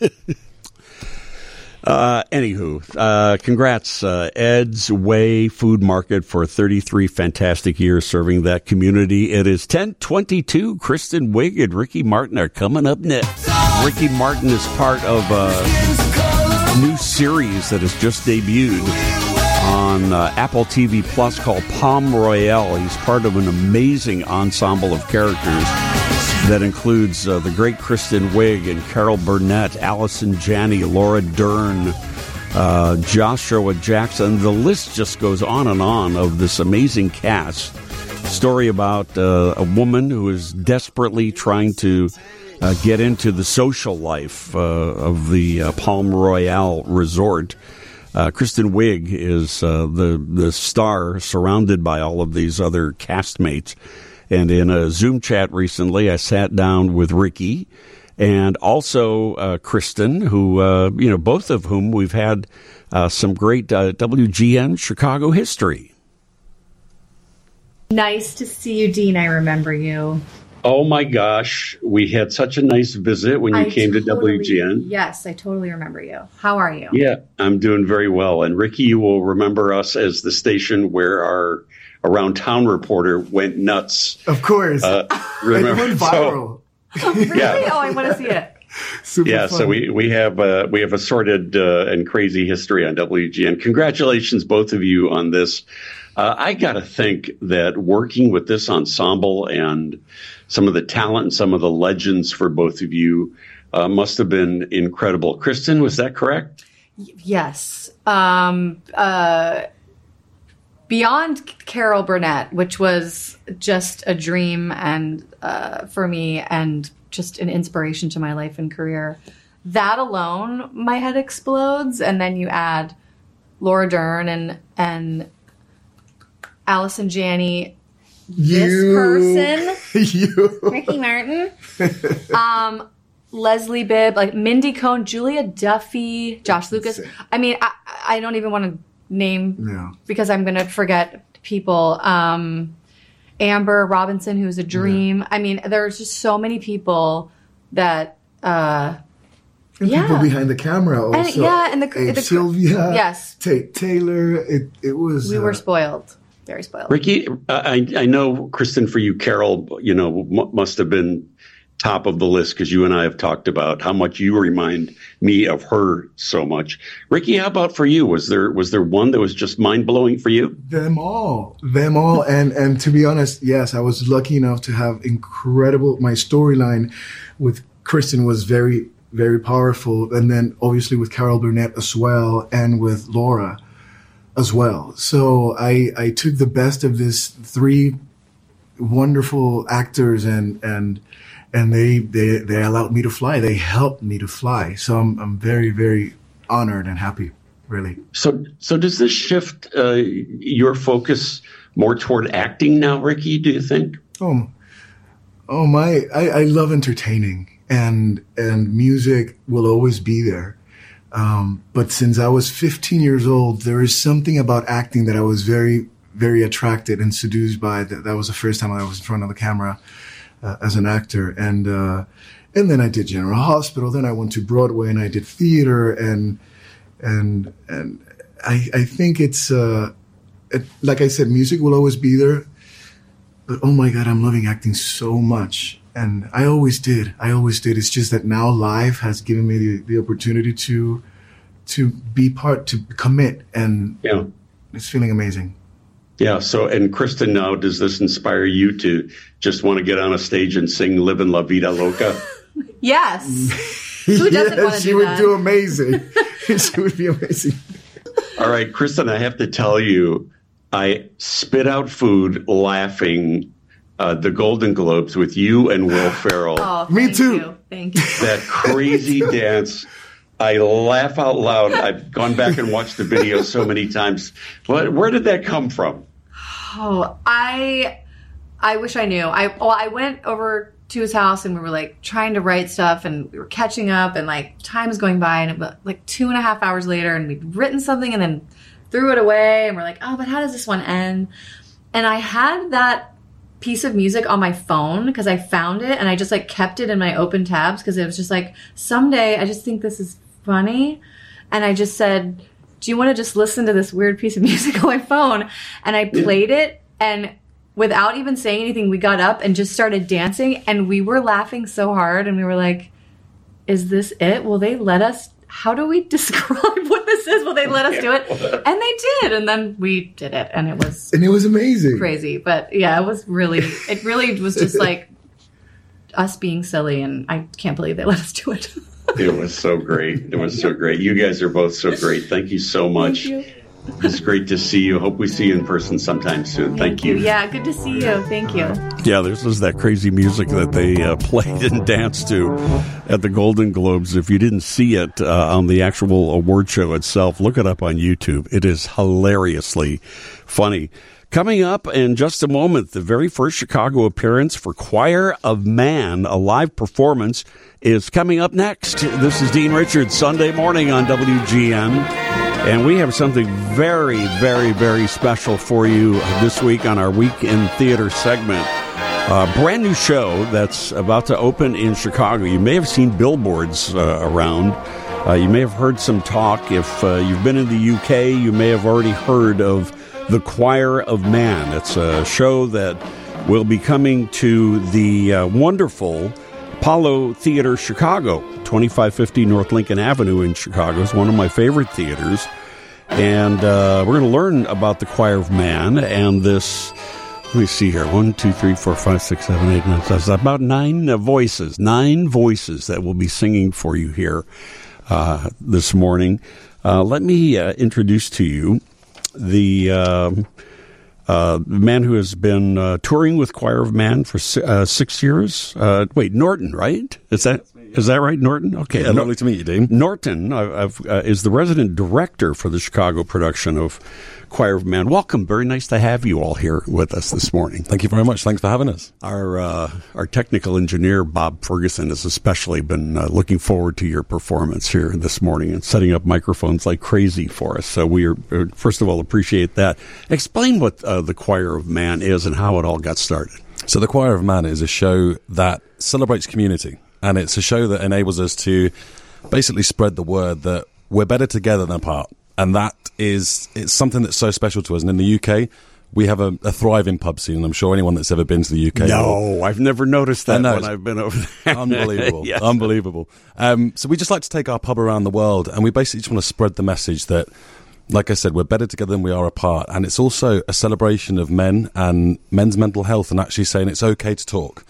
S2: Anywho, congrats, Ed's Way Food Market for 33 fantastic years serving that community. It is 10:22. Kristen Wiig and Ricky Martin are coming up next. Ricky Martin is part of a new series that has just debuted on Apple TV Plus called Palm Royale. He's part of an amazing ensemble of characters that includes the great Kristen Wiig and Carol Burnett, Allison Janney, Laura Dern, Joshua Jackson. The list just goes on and on of this amazing cast. Story about a woman who is desperately trying to get into the social life of the Palm Royale Resort. Kristen Wiig is the star, surrounded by all of these other castmates. And in a Zoom chat recently, I sat down with Ricky and also Kristen, who, both of whom we've had some great WGN Chicago history.
S7: Nice to see you, Dean. I remember you.
S2: Oh, my gosh. We had such a nice visit when you came to WGN.
S7: Yes, I totally remember you. How are you?
S2: Yeah, I'm doing very well. And Ricky, you will remember us as the station where our Around Town reporter went nuts.
S8: Of course.
S2: Remember?
S8: It went viral.
S7: Oh, really?
S2: Yeah.
S7: Oh, I want to see it.
S8: Super fun.
S2: So we have a sordid and crazy history on WGN. Congratulations, both of you, on this. I got to think that working with this ensemble and some of the talent and some of the legends for both of you must have been incredible. Kristen, was that correct?
S7: Yes. Beyond Carol Burnett, which was just a dream and for me and just an inspiration to my life and career, that alone, my head explodes. And then you add Laura Dern and Allison Janney, Ricky Martin, Leslie Bibb, like Mindy Cohn, Julia Duffy, Josh Lucas. I mean, I don't even want to name because I'm going to forget people. Amber Robinson, who's a dream. Yeah. I mean, there's just so many people that
S8: people behind the camera also.
S7: And the
S8: Sylvia,
S7: yes,
S8: Taylor. It was.
S7: We were spoiled, very spoiled.
S2: Ricky, I know, Kristen, for you, Carol, must have been top of the list because you and I have talked about how much you remind me of her so much. Ricky, how about for you? Was there one that was just mind blowing for you?
S8: Them all, and to be honest, yes, I was lucky enough to have incredible. My storyline with Kristen was very, very powerful, and then obviously with Carol Burnett as well, and with Laura as well. So I took the best of these three wonderful actors and they allowed me to fly. They helped me to fly. So I'm very, very honored and happy, really. So
S2: does this shift your focus more toward acting now, Ricky, do you think?
S8: I love entertaining and music will always be there. But since I was 15 years old, there is something about acting that I was very, very attracted and seduced by. That was the first time I was in front of the camera. As an actor, and then I did General Hospital. Then I went to Broadway and I did theater, and I think it's like I said, music will always be there. But oh my God, I'm loving acting so much, and I always did. It's just that now live has given me the opportunity to be to commit, and it's feeling amazing.
S2: Yeah. So, and Kristen, now, does this inspire you to just want to get on a stage and sing "Livin' La Vida Loca"?
S7: Yes. Who doesn't want to do that?
S8: She would do amazing. She would be amazing.
S2: All right, Kristen, I have to tell you, I spit out food laughing the Golden Globes with you and Will Ferrell.
S7: Oh,
S8: me too.
S7: Thank you.
S2: That crazy dance. I laugh out loud. I've gone back and watched the video so many times. Where did that come from?
S7: Oh, I wish I knew. I went over to his house and we were like trying to write stuff and we were catching up and like time was going by and it was like 2.5 hours later and we'd written something and then threw it away and we're like, oh, but how does this one end? And I had that piece of music on my phone because I found it and I just like kept it in my open tabs because it was just like, someday I just think this is funny. And I just said, do you want to just listen to this weird piece of music on my phone? And I played it, and without even saying anything, we got up and just started dancing, and we were laughing so hard, and we were like, is this it? Will they let us how do we describe what this is? Well, they let us do it, and they did, and then we did it, and it was
S8: amazing,
S7: crazy. But yeah, it really was just like us being silly, and I can't believe they let us do it.
S2: It was so great. It was so great. You guys are both so great. Thank you so much.
S7: Thank you.
S2: It's great to see you. Hope we see you in person sometime soon. Thank you.
S7: Yeah, good to see you. Thank you.
S2: Yeah, this is that crazy music that they played and danced to at the Golden Globes. If you didn't see it on the actual award show itself, look it up on YouTube. It is hilariously funny. Coming up in just a moment, the very first Chicago appearance for Choir of Man, a live performance, is coming up next. This is Dean Richards, Sunday morning on WGN. And we have something very, very, very special for you this week on our Week in Theater segment. A brand new show that's about to open in Chicago. You may have seen billboards around. You may have heard some talk. If you've been in the UK, you may have already heard of The Choir of Man. It's a show that will be coming to the wonderful Apollo Theater Chicago, 2550 North Lincoln Avenue in Chicago. Is one of my favorite theaters. And we're going to learn about the Choir of Man and this, let me see here, 1, 2, 3, 4, 5, 6, 7, 8, 9, that's about 9 voices that will be singing for you here this morning. Let me introduce to you the man who has been touring with Choir of Man for 6 years. Wait, Norton, right? Is that right, Norton? Okay.
S9: Yeah, lovely to meet you, Dean.
S2: Norton is the resident director for the Chicago production of Choir of Man. Welcome. Very nice to have you all here with us this morning.
S9: Thank you very much. Thanks for having us.
S2: Our technical engineer, Bob Ferguson, has especially been looking forward to your performance here this morning and setting up microphones like crazy for us. So we first of all, appreciate that. Explain what the Choir of Man is and how it all got started.
S9: So the Choir of Man is a show that celebrates community. And it's a show that enables us to basically spread the word that we're better together than apart. And it's something that's so special to us. And in the UK, we have a thriving pub scene. And I'm sure anyone that's ever been to the UK...
S2: No, I've never noticed that when I've been over there.
S9: Unbelievable.
S2: Yes.
S9: Unbelievable. So we just like to take our pub around the world. And we basically just want to spread the message that, like I said, we're better together than we are apart. And it's also a celebration of men and men's mental health and actually saying it's okay to talk.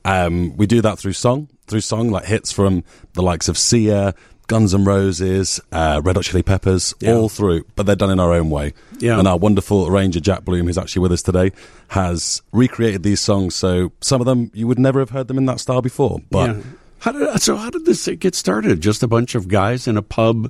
S9: We do that through song, like hits from the likes of Sia, Guns N' Roses, Red Hot Chili Peppers, all through, but they're done in our own way. Yeah. And our wonderful arranger, Jack Bloom, who's actually with us today, has recreated these songs. So some of them, you would never have heard them in that style before. But
S2: How did this get started? Just a bunch of guys in a pub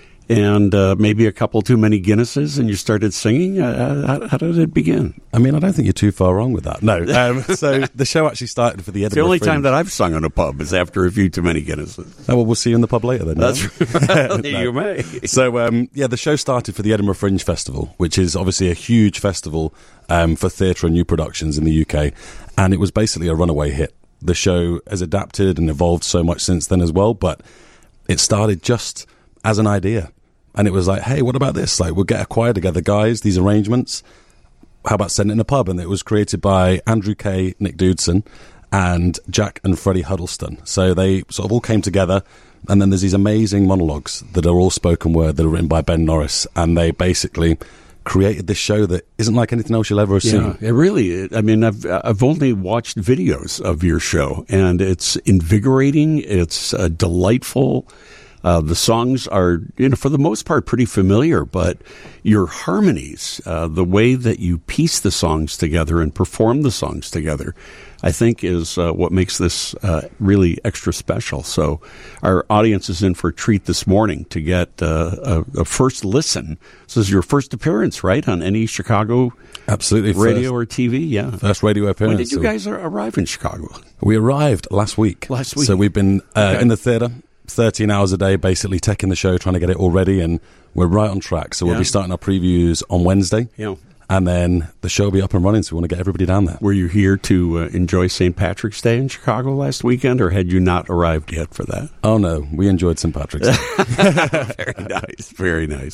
S2: and maybe a couple too many Guinnesses, and you started singing? How did it begin?
S9: I mean, I don't think you're too far wrong with that. No. So the show actually started for the Edinburgh
S2: The only
S9: Fringe.
S2: time that I've sung in a pub is after a few too many Guinnesses.
S9: Oh, well, we'll see you in the pub later then.
S2: That's right. You may.
S9: So, the show started for the Edinburgh Fringe Festival, which is obviously a huge festival for theatre and new productions in the UK, and it was basically a runaway hit. The show has adapted and evolved so much since then as well, but it started just as an idea. And it was like, hey, what about this? Like, we'll get a choir together, guys, these arrangements. How about setting it in a pub? And it was created by Andrew Kay, Nick Doodson, and Jack and Freddie Huddleston. So they sort of all came together, and then there's these amazing monologues that are all spoken word that are written by Ben Norris, and they basically created this show that isn't like anything else you'll ever have seen.
S2: It really, I mean, I've only watched videos of your show, and it's invigorating. It's delightful. The songs are, for the most part, pretty familiar, but your harmonies, the way that you piece the songs together and perform the songs together, I think is what makes this really extra special. So our audience is in for a treat this morning to get a first listen. This is your first appearance, right, on any Chicago
S9: Absolutely,
S2: radio or TV? Yeah.
S9: First radio appearance.
S2: When did you guys arrive in Chicago?
S9: We arrived last week. So we've been in the theatre 13 hours a day, basically teching the show, trying to get it all ready, and we're right on track. So we'll be starting our previews on Wednesday.
S2: Yeah.
S9: And then the show will be up and running, so we want to get everybody down there.
S2: Were you here to enjoy St. Patrick's Day in Chicago last weekend, or had you not arrived yet for that?
S9: Oh, no. We enjoyed St. Patrick's Day.
S2: Very nice. Very nice.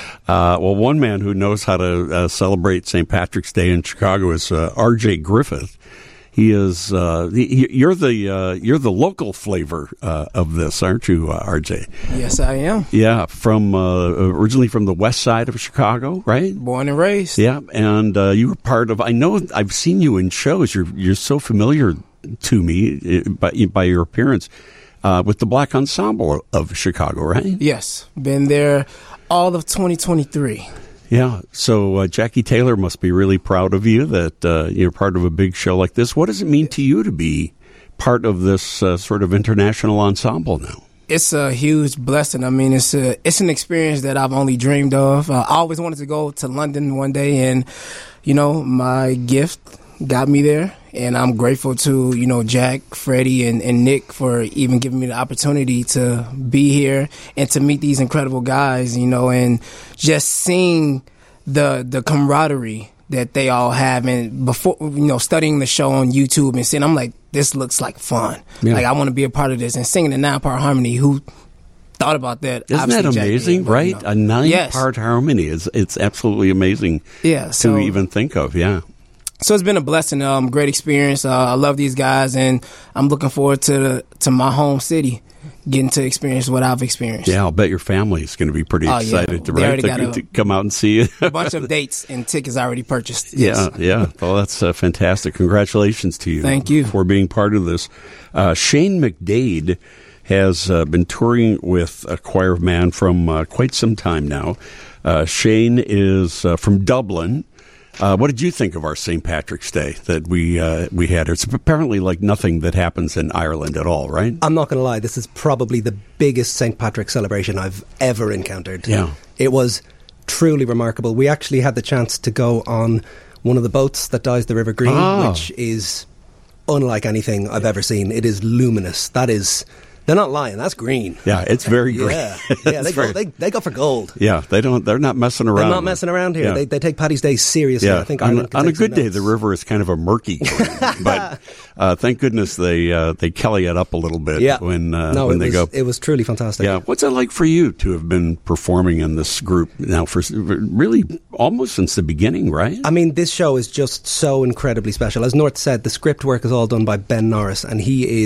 S2: Well, one man who knows how to celebrate St. Patrick's Day in Chicago is R.J. Griffith. He is. You're the local flavor of this, aren't you, RJ?
S10: Yes, I am.
S2: Yeah, from originally from the west side of Chicago, right?
S10: Born and raised.
S2: Yeah, and you were part of. I know I've seen you in shows. You're so familiar to me by your appearance with the Black Ensemble of Chicago, right?
S10: Yes, been there all of 2023.
S2: Yeah, so Jackie Taylor must be really proud of you that you're part of a big show like this. What does it mean to you to be part of this sort of international ensemble now?
S10: It's a huge blessing. I mean, it's an experience that I've only dreamed of. I always wanted to go to London one day, and, my gift got me there. And I'm grateful to, Jack, Freddie, and Nick for even giving me the opportunity to be here and to meet these incredible guys, and just seeing the camaraderie that they all have. And before, studying the show on YouTube and seeing, I'm like, this looks like fun. Yeah. Like, I want to be a part of this. And singing the 9-part harmony, who thought about that?
S2: Isn't that amazing, right? A 9-part harmony. It's absolutely amazing to even think of, yeah.
S10: So it's been a blessing, great experience. I love these guys, and I'm looking forward to my home city, getting to experience what I've experienced.
S2: Yeah, I'll bet your family is going to be pretty excited to come out and see you.
S10: A bunch of dates and tickets already purchased.
S2: Yes. Yeah. Well, that's fantastic. Congratulations to you.
S10: Thank you
S2: for being part of this. Shane McDade has been touring with a Choir of Man from quite some time now. Shane is from Dublin. What did you think of our St. Patrick's Day that we had? It's apparently like nothing that happens in Ireland at all, right?
S11: I'm not going to lie. This is probably the biggest St. Patrick's celebration I've ever encountered.
S2: Yeah.
S11: It was truly remarkable. We actually had the chance to go on one of the boats that dyes the River Green, which is unlike anything I've ever seen. It is luminous. They're not lying. That's green.
S2: Yeah, it's very green.
S11: Yeah, they go for gold.
S2: Yeah, they're not messing around.
S11: They're not messing around here. Yeah. They take Paddy's Day seriously.
S2: Yeah.
S11: I think
S2: on a good day, the river is kind of a murky green, but thank goodness they kelly it up a little bit when they go.
S11: It was truly fantastic.
S2: Yeah, what's it like for you to have been performing in this group now for really almost since the beginning, right?
S11: I mean, this show is just so incredibly special. As North said, the script work is all done by Ben Norris, and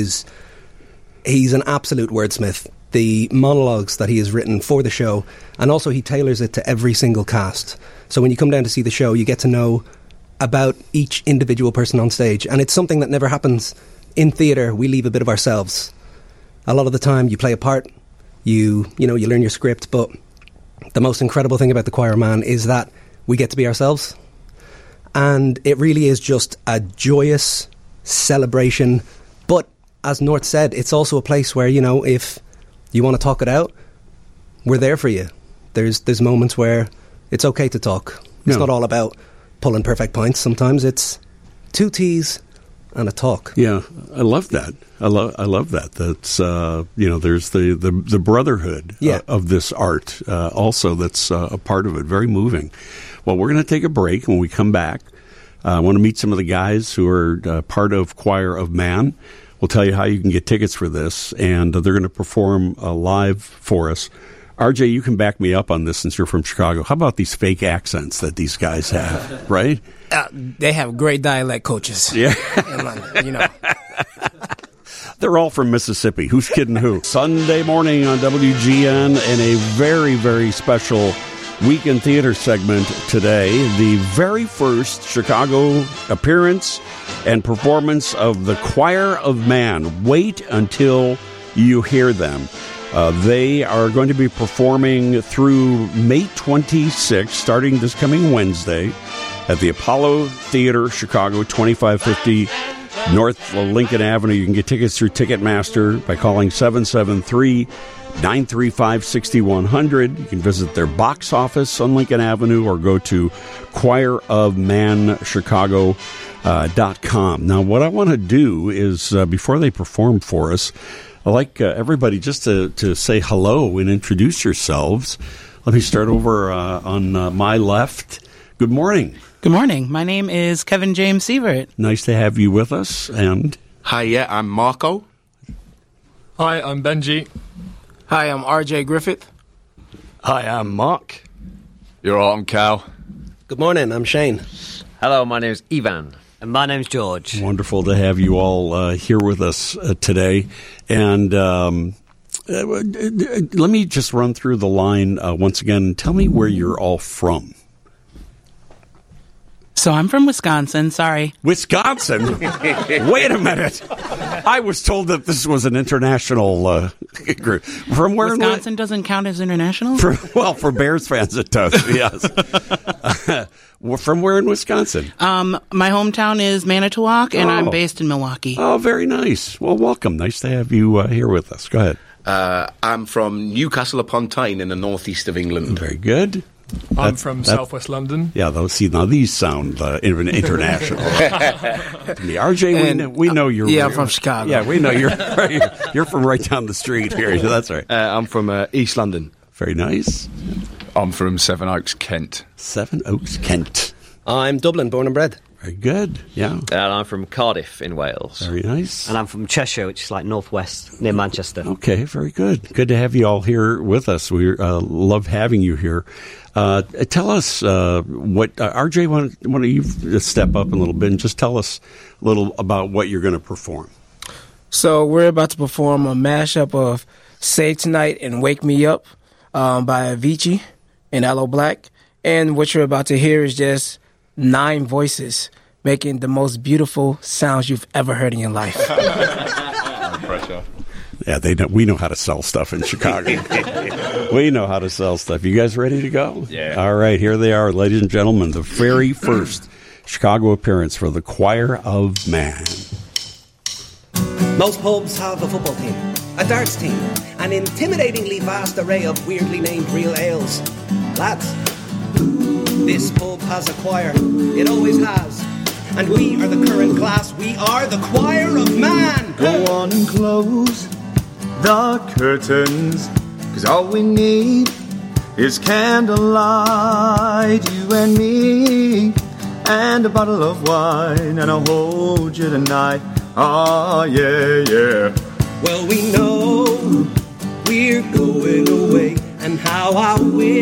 S11: He's an absolute wordsmith. The monologues that he has written for the show, and also he tailors it to every single cast. So when you come down to see the show, you get to know about each individual person on stage. And it's something that never happens in theatre. We leave a bit of ourselves. A lot of the time you play a part, you learn your script, but the most incredible thing about the Choir Man is that we get to be ourselves. And it really is just a joyous celebration. But as North said, it's also a place where, if you want to talk it out, we're there for you. There's moments where it's okay to talk. It's not all about pulling perfect points. Sometimes it's 2 T's and a talk.
S2: Yeah, I love that. I love that. That's there's the brotherhood of this art also that's a part of it. Very moving. Well, we're going to take a break. When we come back, I want to meet some of the guys who are part of Choir of Man. We'll tell you how you can get tickets for this, and they're going to perform live for us. RJ, you can back me up on this since you're from Chicago. How about these fake accents that these guys have, right?
S10: They have great dialect coaches.
S2: Yeah.
S10: In London,
S2: They're all from Mississippi. Who's kidding who? Sunday morning on WGN, and a very, very special Week in Theater segment today. The very first Chicago appearance and performance of the Choir of Man. Wait until you hear them. They are going to be performing through May 26th, starting this coming Wednesday, at the Apollo Theater, Chicago, 2550 North Lincoln Avenue. You can get tickets through Ticketmaster by calling 773-935-6100. You can visit their box office on Lincoln Avenue or go to choirofmanchicago.com. Now, what I want to do is, before they perform for us, I'd like everybody just to say hello and introduce yourselves. Let me start over on my left. Good morning.
S12: Good morning. My name is Kevin James Sievert.
S2: Nice to have you with us. And
S13: hi, I'm Marco.
S14: Hi, I'm Benji.
S10: Hi, I'm RJ Griffith.
S15: Hi, I'm Mark.
S16: You're all, I'm Cal.
S11: Good morning, I'm Shane.
S17: Hello, my name is Ivan.
S13: And my name's George.
S2: Wonderful to have you all here with us today. And let me just run through the line once again. Tell me where you're all from.
S12: So I'm from Wisconsin. Sorry.
S2: Wisconsin? Wait a minute. I was told that this was an international group. From where?
S12: Wisconsin doesn't count as international?
S2: For Bears fans it does, yes. From where in Wisconsin?
S12: My hometown is Manitowoc, and I'm based in Milwaukee.
S2: Oh, very nice. Well, welcome. Nice to have you here with us. Go ahead.
S16: I'm from Newcastle upon Tyne in the northeast of England.
S2: Very good.
S14: I'm from southwest London.
S2: Yeah, now these sound international. RJ, we know you're.
S10: Yeah, I'm from Chicago.
S2: Yeah, we know you're from right down the street here. That's right.
S16: I'm from East London.
S2: Very nice.
S17: I'm from Sevenoaks, Kent.
S2: Sevenoaks, Kent.
S11: I'm Dublin, born and bred.
S2: Very good, yeah.
S13: And I'm from Cardiff in Wales.
S2: Very nice.
S13: And I'm from Cheshire, which is like northwest, near Manchester.
S2: Okay, very good. Good to have you all here with us. We love having you here. Tell us what, RJ, why don't you step up a little bit and just tell us a little about what you're going to perform.
S10: So we're about to perform a mashup of Save Tonight and Wake Me Up by Avicii and Aloe Black. And what you're about to hear is just 9 voices making the most beautiful sounds you've ever heard in your life.
S17: Pressure.
S2: Yeah, we know how to sell stuff in Chicago. We know how to sell stuff. You guys ready to go?
S17: Yeah.
S2: All right, here they are, ladies and gentlemen, the very first Chicago appearance for the Choir of Man.
S11: Most pubs have a football team, a darts team, an intimidatingly vast array of weirdly named real ales. Lads, this pub has a choir. It always has. And we are the current class. We are the Choir of Man.
S18: Go on and close the curtains, 'cause all we need is candlelight, you and me, and a bottle of wine, and I'll hold you tonight. Ah, yeah, yeah.
S11: Well, we know we're going away, and how I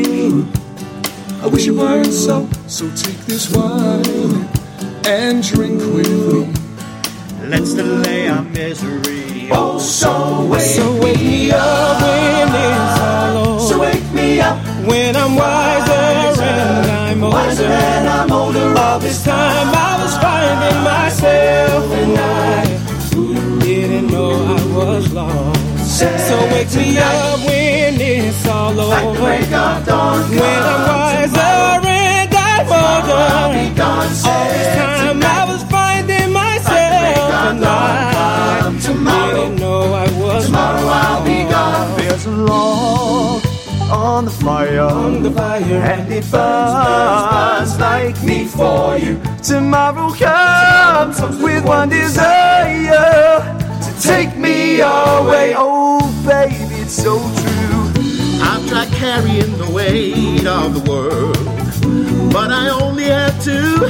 S11: wish it weren't so.
S18: So take this wine and drink with me.
S11: Let's delay our misery.
S18: Oh, so wake
S10: me up when it's all over.
S18: So wake me up
S10: when I'm wiser and I'm older.
S18: Wiser and I'm older.
S10: All this time I was finding myself and I didn't know I was lost. So wake me up when it's all over.
S18: Like the break of dawn
S10: when I'm wiser and I'm older.
S18: I'll be gone.
S10: All this time I was finding myself and I didn't know I was
S18: tomorrow I'll be gone. There's a log on the fire, and it burns like me for you. Tomorrow comes with one desire to take me away. Oh, baby, it's so true.
S19: I've tried carrying the weight of the world, but I only have 2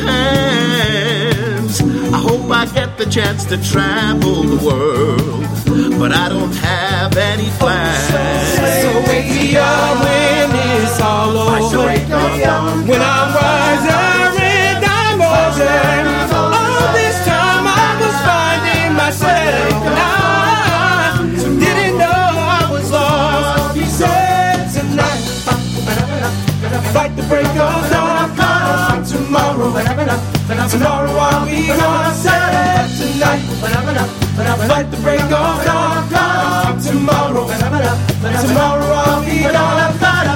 S19: hands. I hope I get the chance to travel the world, but I don't have any plans.
S10: So wake me up when it's all over. When I'm wiser and I'm older. All this time I was finding myself and I didn't know I was lost. He said tonight, fight the break of dawn. Tomorrow I'll be gone. Said tonight, fight the break of dawn. Tomorrow I'll be gone.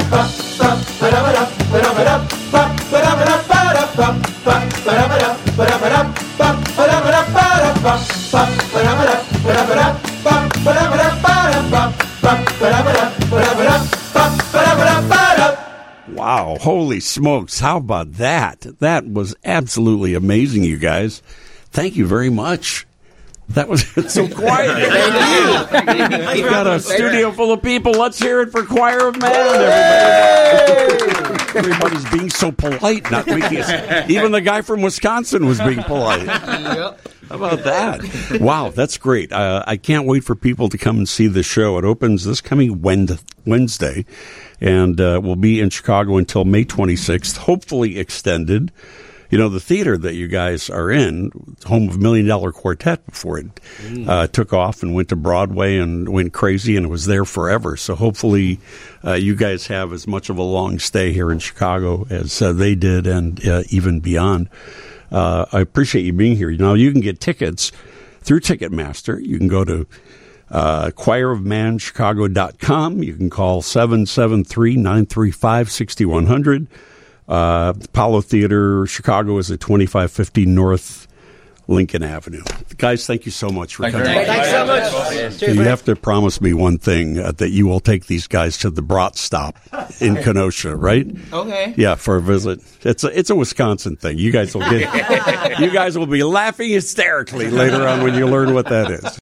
S2: Wow, holy smokes, how about that? That was absolutely amazing, you guys. Thank you very much. That was so quiet. Thank you. We've got a studio full of people. Let's hear it for Choir of Man. Everybody's being so polite, not making us. Even the guy from Wisconsin was being polite. Yep. How about that? Wow, that's great. I can't wait for people to come and see the show. It opens this coming Wednesday, and will be in Chicago until May 26th, hopefully extended. the theater that you guys are in, home of $1 Million Quartet before it took off and went to Broadway and went crazy, and it was there forever. So hopefully you guys have as much of a long stay here in Chicago as they did, and even beyond. I appreciate you being here. Now, you can get tickets through Ticketmaster. You can go to choirofmanchicago.com. You can call 773-935-6100. Apollo Theater, Chicago is at 2550 North Lincoln Avenue. Guys, thank you so much for coming.
S13: Thanks so much.
S2: You have to promise me one thing, that you will take these guys to the Brat Stop in Kenosha, right?
S12: Okay.
S2: Yeah, for a visit. It's a Wisconsin thing. You guys will be laughing hysterically later on when you learn what that is.